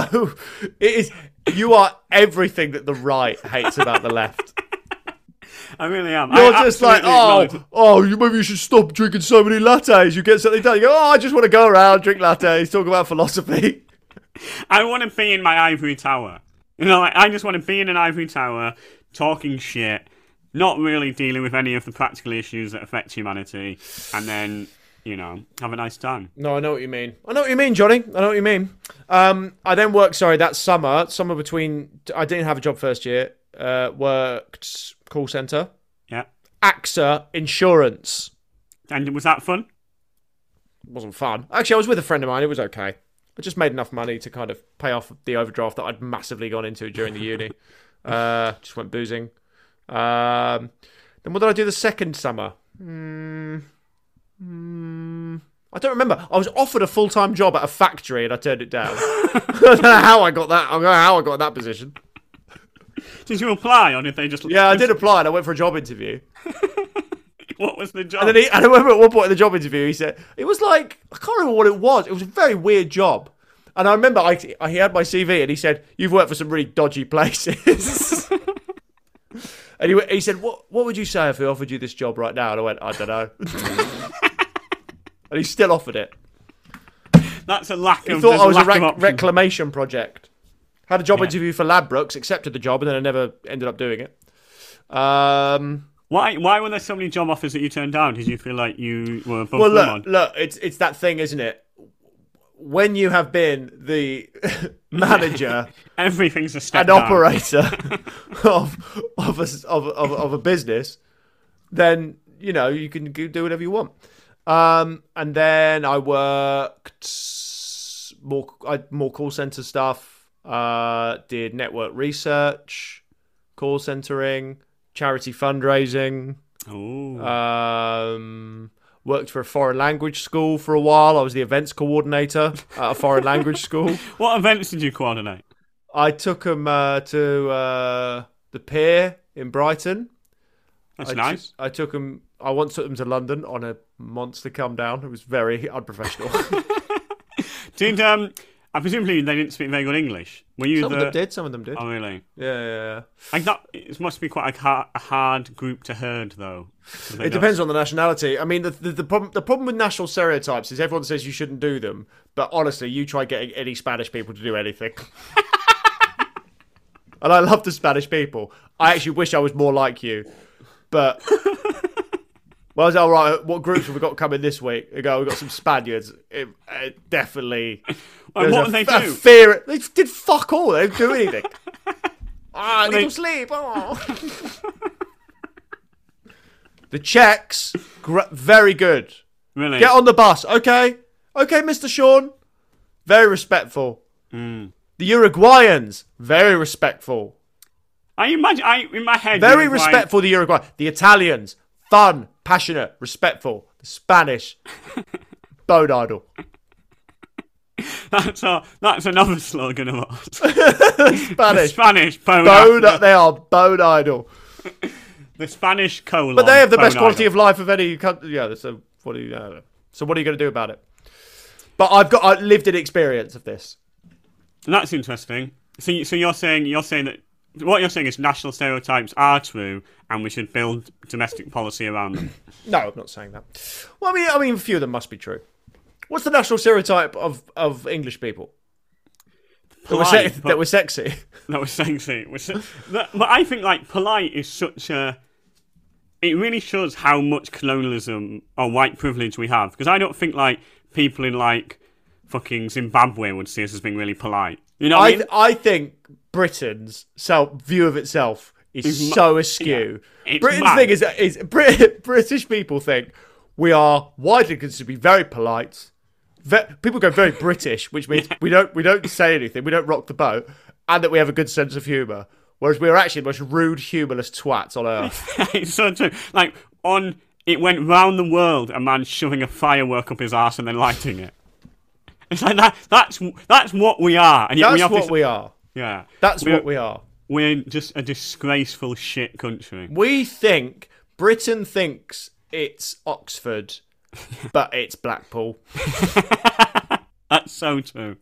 you are everything that the right hates about the left. I really am. You're just like, maybe you should stop drinking so many lattes. You get something done. You go, I just want to go around, drink lattes, talk about philosophy. I want to be in my ivory tower. You know, like, I just want to be in an ivory tower, talking shit, not really dealing with any of the practical issues that affect humanity, and then, you know, have a nice time. No, I know what you mean. Johnny. I know what you mean. I then worked, that summer between, I didn't have a job first year, worked call centre. Yeah. AXA Insurance. And was that fun? It wasn't fun. Actually, I was with a friend of mine. It was okay. I just made enough money to kind of pay off the overdraft that I'd massively gone into during the uni. Just went boozing. Then what did I do the second summer? I don't remember. I was offered a full-time job at a factory and I turned it down. I don't know how I got that. I don't know how I got that position. Did you apply or did they just... Yeah, I did apply and I went for a job interview. What was the job? And I remember at one point in the job interview, he said, it was like, I can't remember what it was. It was a very weird job. And I remember he had my CV and he said, you've worked for some really dodgy places. And he said, what would you say if we offered you this job right now? And I went, I don't know. And he still offered it. That's a lack of... He thought I was a reclamation project. Had a job interview for Ladbrokes, accepted the job, and then I never ended up doing it. Why were there so many job offers that you turned down? Did you feel like you were above them? Look, it's that thing, isn't it? When you have been the manager, everything's a step and down. Operator of a business, then you know you can do whatever you want. And then I worked more call center stuff. Did network research, call centering, charity fundraising. Worked for a foreign language school for a while. I was the events coordinator at a foreign language school. What events did you coordinate? I took them to the Pier in Brighton. That's nice. I once took them to London on a monster come down. It was very unprofessional. I presumably they didn't speak very good English. Were you? Some of them did. Oh, really? Yeah. It must be quite a hard group to herd, though. It depends on the nationality. I mean, the problem with national stereotypes is everyone says you shouldn't do them, but honestly, you try getting any Spanish people to do anything. And I love the Spanish people. I actually wish I was more like you, but. Well, I was all right. What groups have we got coming this week? We've got some Spaniards. It definitely. What did they do? Fear. They did fuck all. They didn't do anything. I need to sleep. Oh. The Czechs, very good. Really? Get on the bus, okay? Okay, Mr. Sean. Very respectful. The Uruguayans, very respectful. In my head, very respectful. The Uruguay, the Italians, fun, passionate, respectful. The Spanish, bone idle. That's another slogan of ours. Spanish, bone idle. They are bone idle. The Spanish colon. But they have the best quality of life of any country. Yeah. So what are you going to do about it? But I've got lived in experience of this. That's interesting. So you're saying that. What you're saying is national stereotypes are true, and we should build domestic policy around them. No, I'm not saying that. Well, I mean, a few of them must be true. What's the national stereotype of English people? That were sexy. That was sexy. But I think like polite is such a. It really shows how much colonialism or white privilege we have. Because I don't think like people in like fucking Zimbabwe would see us as being really polite. You know what I mean? I think Britain's view of itself is so askew. Yeah, Britain's mad. thing is British people think we are widely considered to be very polite. People go very British, which means we don't say anything, we don't rock the boat, and that we have a good sense of humour. Whereas we are actually the most rude, humourless twats on earth. It's so true. Like it went round the world, a man shoving a firework up his arse and then lighting it. It's like that. That's what we are. And yet we are. Yeah, that's what we are. We're just a disgraceful shit country. Britain thinks it's Oxford, but it's Blackpool. That's so true.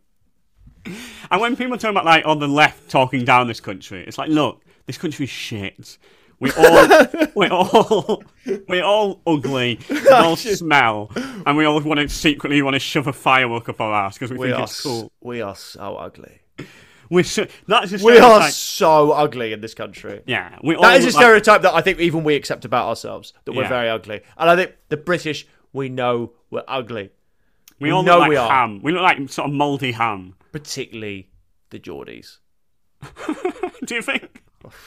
And when people talk about like on the left talking down this country, it's like, look, this country is shit. We're all ugly. We all smell, and we all secretly want to shove a firework up our ass because we think it's cool. We are so ugly. We are so ugly in this country. Yeah, that is a stereotype that I think even we accept about ourselves, that we're very ugly. And I think the British, we know we're ugly. We all know look like ham. We look like sort of mouldy ham. Particularly the Geordies. Do you think?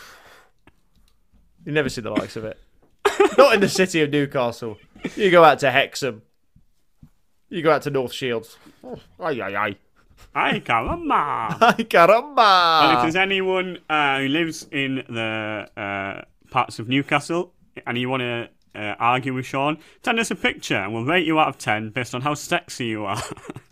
You never see the likes of it. Not in the city of Newcastle. You go out to Hexham. You go out to North Shields. Oh, ay, ay, ay. Ay, caramba. Ay, caramba. And if there's anyone who lives in the parts of Newcastle and you want to argue with Sean, send us a picture and we'll rate you out of 10 based on how sexy you are.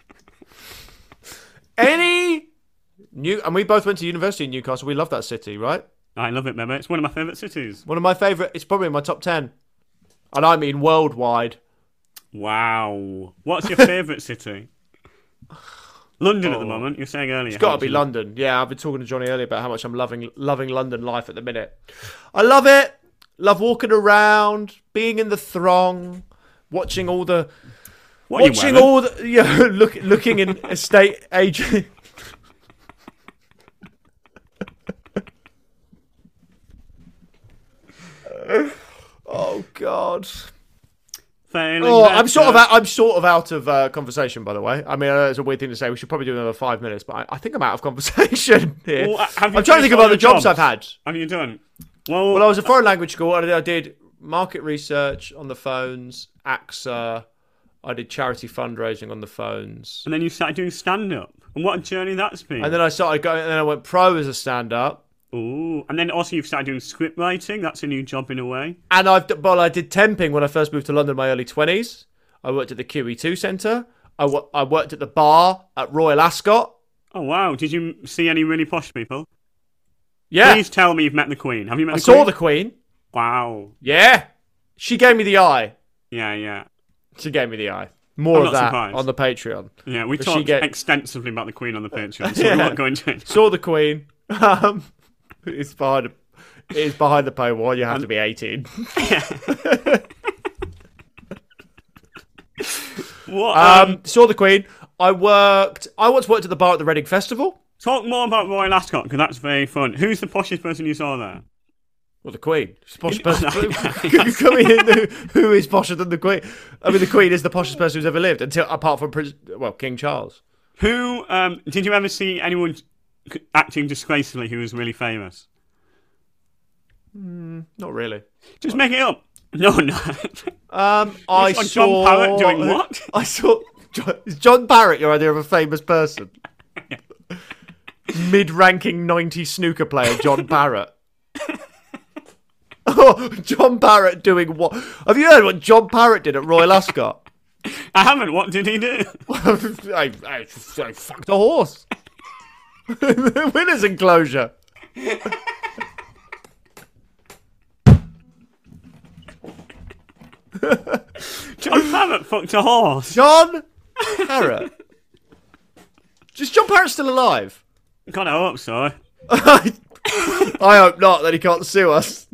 And we both went to university in Newcastle. We love that city, right? I love it, baby. It's one of my favourite cities. One of my favourite. It's probably in my top 10. And I mean worldwide. Wow. What's your favourite city? London at the moment. You were saying earlier. It's got to be London. Yeah, I've been talking to Johnny earlier about how much I'm loving London life at the minute. I love it. Love walking around, being in the throng, watching all the... looking in estate agent... Oh God! I'm sort of out of conversation. By the way, I mean it's a weird thing to say. We should probably do another 5 minutes, but I think I'm out of conversation here. Well, I'm trying to think about the jobs I've had. Have you done? Well, I was a foreign language school. I did market research on the phones, AXA. I did charity fundraising on the phones, and then you started doing stand up. And what a journey that's been! And then I started going, and then I went pro as a stand up. Ooh, and then also you've started doing script writing. That's a new job in a way. And I did temping when I first moved to London in my early 20s. I worked at the QE2 Centre. I worked at the bar at Royal Ascot. Oh, wow. Did you see any really posh people? Yeah. Please tell me you've met the Queen. Have you met the Queen? I saw the Queen. Wow. Yeah. She gave me the eye. Yeah. She gave me the eye. More of that surprised. On the Patreon. Yeah, we talked extensively about the Queen on the Patreon, so we're not going to it. Saw the Queen. It's behind the paywall. You have to be 18. What? Saw the Queen. I once worked at the bar at the Reading Festival. Talk more about Royal Ascot because that's very fun. Who's the poshest person you saw there? Well, the Queen. Poshest person. Who is posher than the Queen? I mean, the Queen is the poshest person who's ever lived, apart from King Charles. Who did you ever see anyone acting disgracefully who was really famous? Not really. Just make it up. No. I saw John Parrott doing what? I saw. Is John Parrott your idea of a famous person? Mid-ranking 90 snooker player John Parrott. Oh, John Parrott doing what? Have you heard what John Parrott did at Royal Ascot? I haven't. What did he do? I fucked a horse. Winner's enclosure. John Parrott fucked a horse. John Parrott. Is John Parrott still alive? God, I hope so. I hope not, that he can't sue us.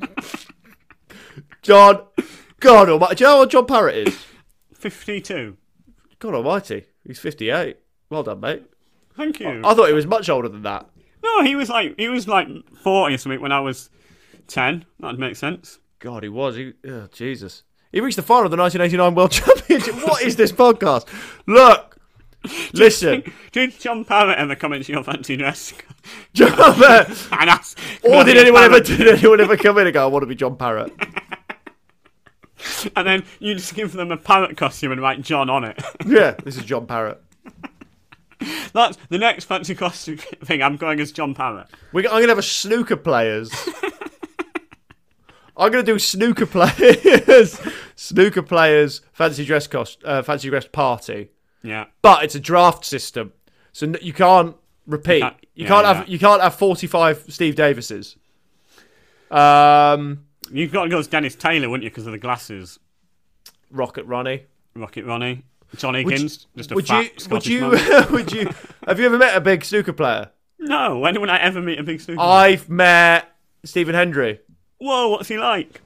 God almighty. Do you know what John Parrott is? 52. God almighty. He's 58. Well done, mate. Thank you. I thought he was much older than that. No, he was like 40 or something when I was 10. That'd make sense. God, he was. Oh, Jesus. He reached the final of the 1989 World Championship. What is this podcast? Look. Listen. Did John Parrott ever come into your fancy dress? John Parrott. Or did anyone ever come in and go, I want to be John Parrott? And then you just give them a parrot costume and write John on it. Yeah, this is John Parrott. That's the next fancy costume thing. I'm going as John Parrott. I'm going to have a snooker players. I'm going to do snooker players. Snooker players fancy dress party. Yeah. But it's a draft system, so you can't repeat. You can't have 45 Steve Davises. You've got to go as Dennis Taylor, wouldn't you, because of the glasses? Rocket Ronnie. John Higgins. Have you ever met a big snooker player? No. When would I ever meet a big snooker player? I've met Stephen Hendry. Whoa, what's he like?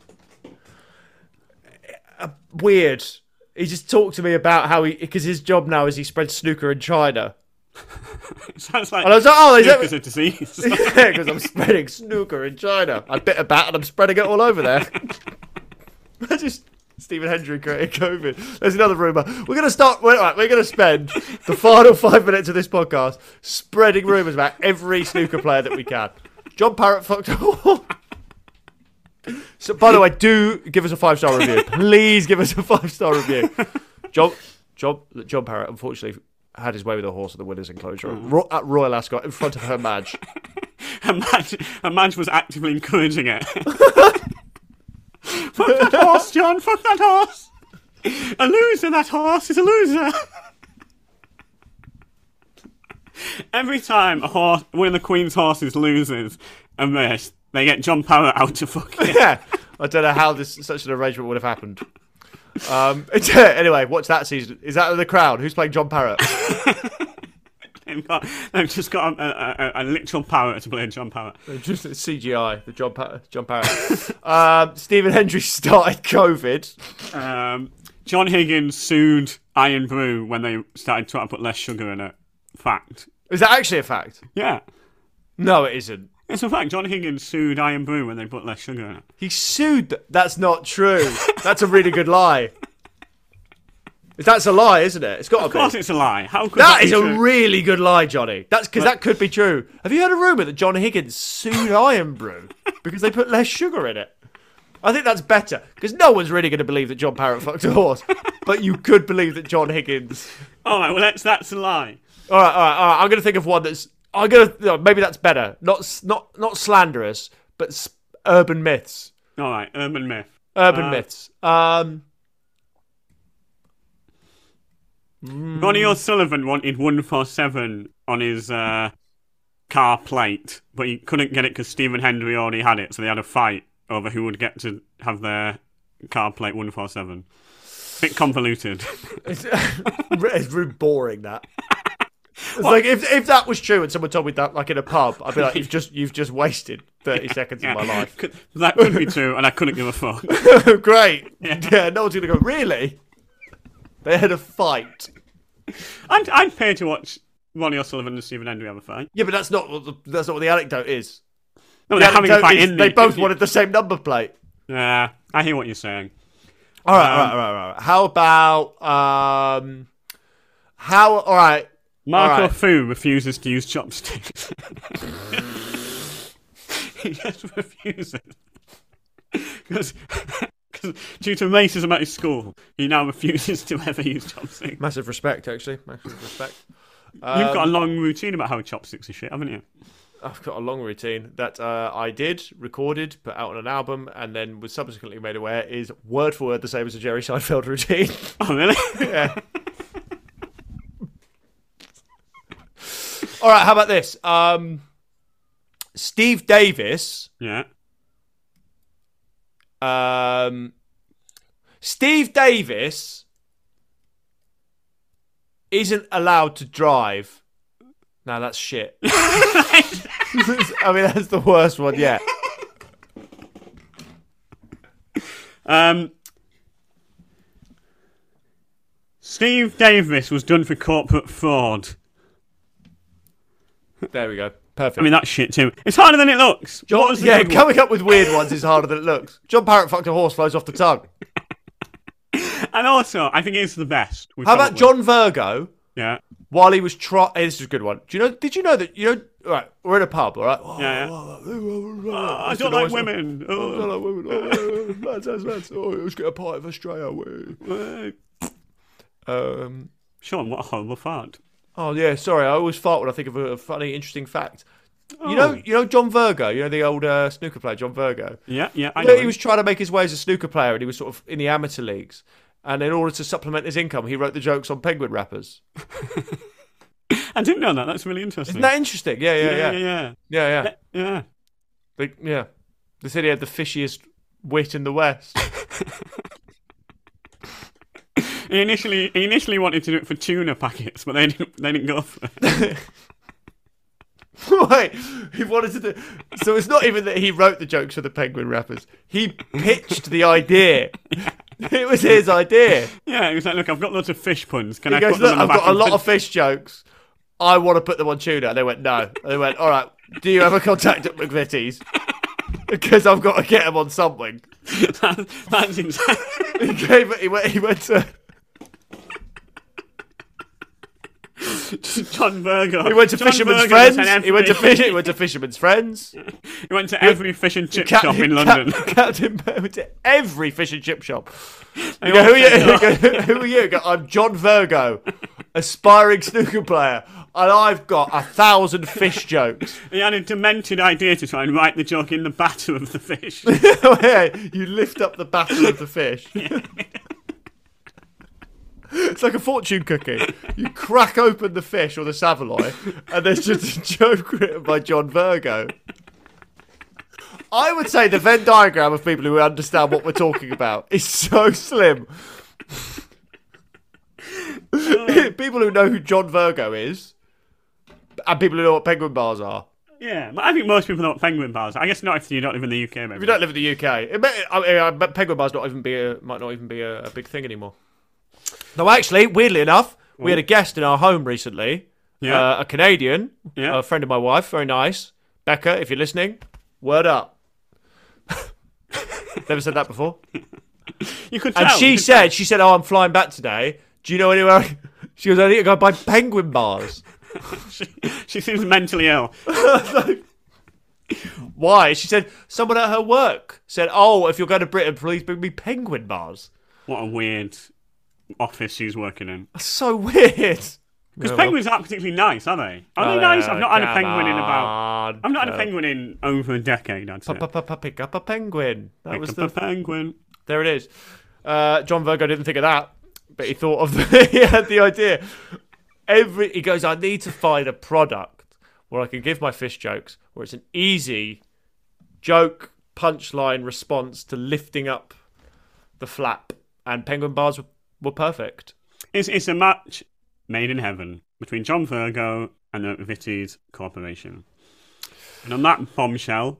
Weird. He just talked to me about how because his job now is he spreads snooker in China. Sounds like And I was like, oh, is snooker's that... a disease. Yeah, because I'm spreading snooker in China. I bit a bat and I'm spreading it all over there. I just... Stephen Hendry created COVID. There's another rumour. We're going to start... We're going to spend the final 5 minutes of this podcast spreading rumours about every snooker player that we can. John Parrott fucked... So, by the way, do give us a 5-star review. Please give us a 5-star review. John Parrott, unfortunately, had his way with a horse at the winners' enclosure at Royal Ascot in front of her Madge. Her Madge was actively encouraging it. Fuck that horse, John. Fuck that horse. A loser, that horse is a loser. Every time one of the Queen's horses loses a race, they get John Parrott out to fuck it. Yeah, I don't know how such an arrangement would have happened. Anyway, watch that season. Is that The Crown? Who's playing John Parrott? They've just got a literal parrot to play John Parrott. Just CGI, the John Parrott. Stephen Hendry started COVID. John Higgins sued Iron Brew when they started trying to put less sugar in it. Fact. Is that actually a fact? Yeah. No, it isn't. It's a fact. John Higgins sued Iron Brew when they put less sugar in it. He sued. That's not true. That's a really good lie. That's a lie, isn't it? It's got to be. Of course it's a lie. How could that be is true? A really good lie, Johnny. That's because that could be true. Have you heard a rumour that John Higgins sued Iron Brew because they put less sugar in it? I think that's better because no one's really going to believe that John Parrott fucked a horse, but you could believe that John Higgins. All right, well that's a lie. All right. I'm going to think of one that's. Maybe that's better. Not slanderous, but urban myths. All right, urban myth. Urban myths. Ronnie O'Sullivan wanted 147 on his car plate, but he couldn't get it because Stephen Hendry already had it, so they had a fight over who would get to have their car plate 147. Bit convoluted. It's really boring, that. It's like if that was true and someone told me that like in a pub, I'd be like, you've just wasted 30 seconds of my life. That could be true, and I couldn't give a fuck. Great. Yeah, no one's going to go, really? They had a fight. I'd pay to watch Ronnie O'Sullivan and Stephen Hendry have a fight. Yeah, but that's not what the anecdote is. No, they're having a fight in They both wanted the same number plate. Yeah, I hear what you're saying. All right. How about all right. Marco Fu refuses to use chopsticks. He just refuses. Because due to racism at his school, he now refuses to ever use chopsticks. Massive respect, actually. Massive respect. You've got a long routine about how chopsticks are shit, haven't you? I've got a long routine that I recorded, put out on an album, and then was subsequently made aware is word for word the same as a Jerry Seinfeld routine. Oh, really? Yeah. All right, how about this? Steve Davis. Yeah. Steve Davis isn't allowed to drive. No, that's shit. I mean, that's the worst one yet. Steve Davis was done for corporate fraud. There we go. Perfect. I mean, that's shit too. It's harder than it looks. Coming up with weird ones is harder than it looks. John Parrott fucked a horse, flows off the tongue. And also, I think it's the best. How about John Virgo? Yeah. While he was this is a good one. Did you know that, right, we're in a pub, all right? I don't like women. I don't like women. Lads. Let's get a pint of Australia. Sean, what a horrible fart. Oh, yeah, sorry. I always fart when I think of a funny, interesting fact. Oh. You know John Virgo? You know the old snooker player, John Virgo? Yeah, I know. He was trying to make his way as a snooker player, and he was sort of in the amateur leagues. And in order to supplement his income, he wrote the jokes on penguin wrappers. I didn't know that. That's really interesting. Isn't that interesting? Yeah. They said he had the fishiest wit in the West. He initially wanted to do it for tuna packets, but they didn't go for it. Wait, he wanted to do. So it's not even that he wrote the jokes for the Penguin rappers. He pitched the idea. It was his idea. Yeah, he was like, look, I've got lots of fish puns. Can He I goes, put them look, on the I've back got a lot the- of fish jokes. I want to put them on tuna. And they went, no. And they went, all right, do you have a contact at McVitie's? Because I've got to get him on something. That's insane. He went to... John Virgo. He went to John Fisherman's Virgo was in Friends. He went to Fisherman's Friends. He went to every fish and chip shop in London. Captain went to every fish and chip shop. They You go, all who are you? said, You go, who are you? You go, I'm John Virgo, aspiring snooker player, and I've got 1,000 fish jokes. He had a demented idea to try and write the joke in the batter of the fish. Yeah, you lift up the batter of the fish. It's like a fortune cookie. You crack open the fish or the saveloy, and there's just a joke written by John Virgo. I would say the Venn diagram of people who understand what we're talking about is so slim. People who know who John Virgo is, and people who know what penguin bars are. Yeah, but I think most people know what penguin bars are. I guess not if you don't live in the UK, maybe. If you don't live in the UK, I bet penguin bars might not even be a big thing anymore. No, actually, weirdly enough, we had a guest in our home recently, a Canadian, a friend of my wife, very nice. Becca, if you're listening, word up. Never said that before. You could tell. And she said, oh, I'm flying back today. Do you know anywhere? She goes, I need to go buy penguin bars. she seems mentally ill. Why? She said, someone at her work said, oh, if you're going to Britain, please bring me penguin bars. What a weird office she's working in. That's so weird. Because penguins aren't particularly nice, are they? Are they nice? I've not had a penguin in about... I've not had a penguin in over a decade, I'd say. Pick up a penguin. That was the penguin. There it is. John Virgo didn't think of that, but he thought of he had the idea. He goes, I need to find a product where I can give my fish jokes, where it's an easy joke, punchline response to lifting up the flap. And penguin bars were perfect. It's a match made in heaven between John Virgo and the McVitie's Corporation. And on that bombshell...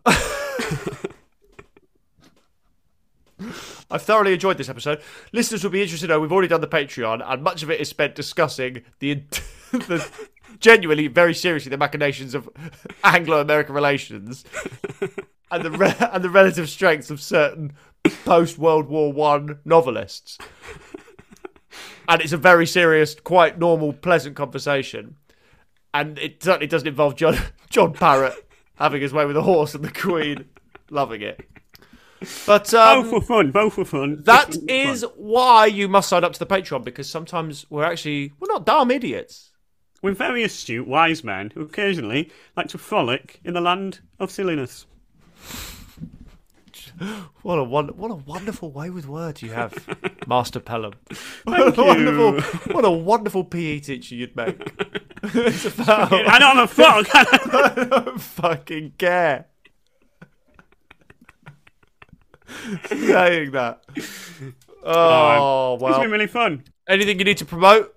I've thoroughly enjoyed this episode. Listeners will be interested to know we've already done the Patreon, and much of it is spent discussing the genuinely, very seriously, the machinations of Anglo-American relations and the relative strengths of certain post-World War I novelists. And it's a very serious, quite normal, pleasant conversation. And it certainly doesn't involve John Parrott having his way with a horse and the Queen loving it. But both were fun. That is why you must sign up to the Patreon, because sometimes we're not dumb idiots. We're very astute, wise men who occasionally like to frolic in the land of silliness. What a wonderful way with words you have, Master Pelham. Thank you. What a wonderful PE teacher you'd make. It's about, I don't have a frog. I don't fucking care. Saying that. Oh, well. It's been really fun. Anything you need to promote?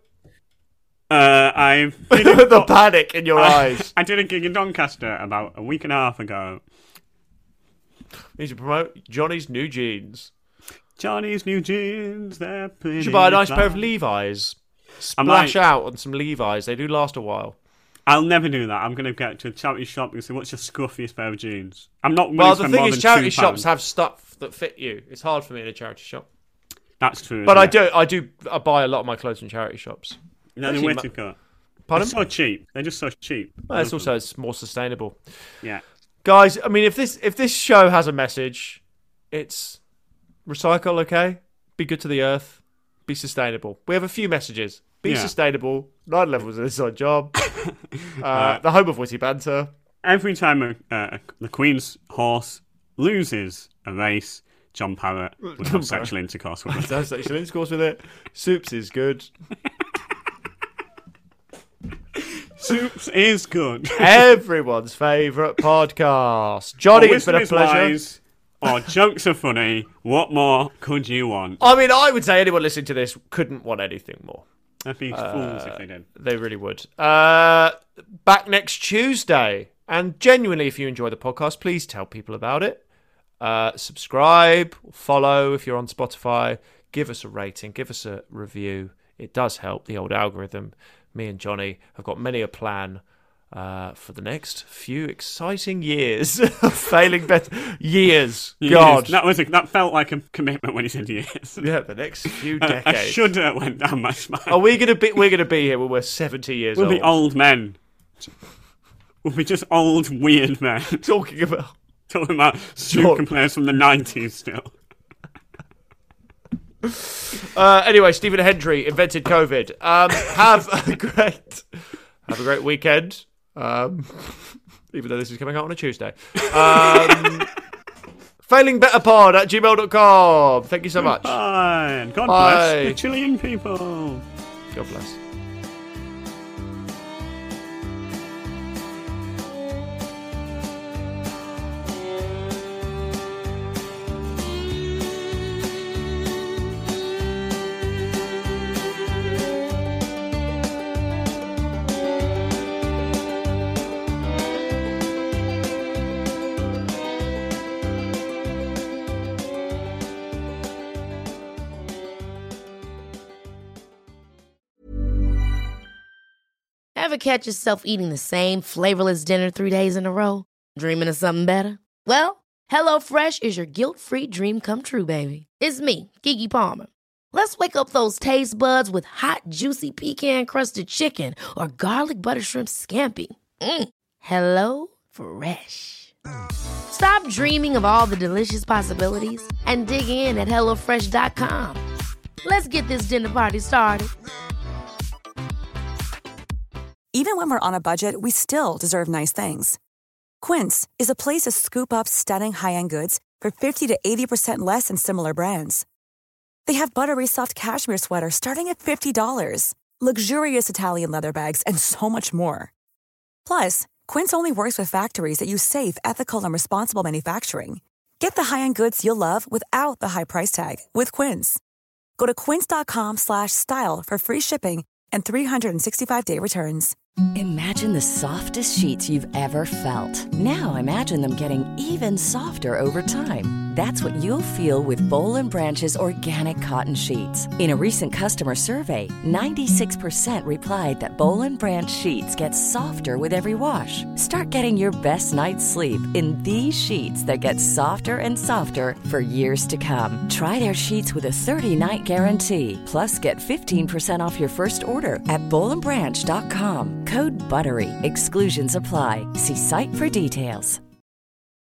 I've The panic in your eyes. I did a gig in Doncaster about a week and a half ago. Need to promote Johnny's New Jeans. Johnny's New Jeans, they're pretty. You should buy a nice pair of Levi's. Splash out on some Levi's. They do last a while. I'll never do that. I'm going to get to a charity shop and say, what's your scuffiest pair of jeans? I'm not willing Well, to the spend thing more is, than charity £2. shops have stuff that fit you. It's hard for me in a charity shop. That's true. But I buy a lot of my clothes from charity shops. No, the way to go. Pardon? They're so cheap. They're just so cheap. Well, it's more sustainable. Yeah. Guys, I mean, if this show has a message, it's recycle, okay? Be good to the earth. Be sustainable. We have a few messages. Be sustainable. 9/11 was an inside job. The home of witty banter. Every time the Queen's horse loses a race, John Parrott would have sexual intercourse with it. Have sexual intercourse with it. Soups is good. Soups is good. Everyone's favourite podcast. Johnny, it's been a pleasure. Wise, or jokes are funny. What more could you want? I mean, I would say anyone listening to this couldn't want anything more. They'd be fools if they did. They really would. Back next Tuesday And genuinely, if you enjoy the podcast, please tell people about it. Subscribe, follow if you're on Spotify. Give us a rating, give us a review. It does help the old algorithm. Me and Johnny have got many a plan for the next few exciting years of failing better. Years. God. That felt like a commitment when you said years. Yeah, the next few decades. A shudder went down my spine. Are we gonna be here when we're 70 years old? We'll be old men. We'll be just old, weird men. Talking about snooker players from the 90s still. Anyway, Stephen Hendry invented COVID. Have a great weekend. Even though this is coming out on a Tuesday. failingbetterpod@gmail.com. Thank you so much. Bye. God bless the Chilean people. God bless. Ever catch yourself eating the same flavorless dinner 3 days in a row? Dreaming of something better? Well, HelloFresh is your guilt-free dream come true, baby. It's me, Keke Palmer. Let's wake up those taste buds with hot, juicy pecan-crusted chicken or garlic butter shrimp scampi. Hello Fresh. Stop dreaming of all the delicious possibilities and dig in at HelloFresh.com. Let's get this dinner party started. Even when we're on a budget, we still deserve nice things. Quince is a place to scoop up stunning high-end goods for 50 to 80% less than similar brands. They have buttery soft cashmere sweaters starting at $50, luxurious Italian leather bags, and so much more. Plus, Quince only works with factories that use safe, ethical, and responsible manufacturing. Get the high-end goods you'll love without the high price tag with Quince. Go to quince.com/style for free shipping and 365-day returns. Imagine the softest sheets you've ever felt. Now imagine them getting even softer over time. That's what you'll feel with Boll & Branch's organic cotton sheets. In a recent customer survey, 96% replied that Boll & Branch sheets get softer with every wash. Start getting your best night's sleep in these sheets that get softer and softer for years to come. Try their sheets with a 30-night guarantee. Plus, get 15% off your first order at bollandbranch.com. Code BUTTERY. Exclusions apply. See site for details.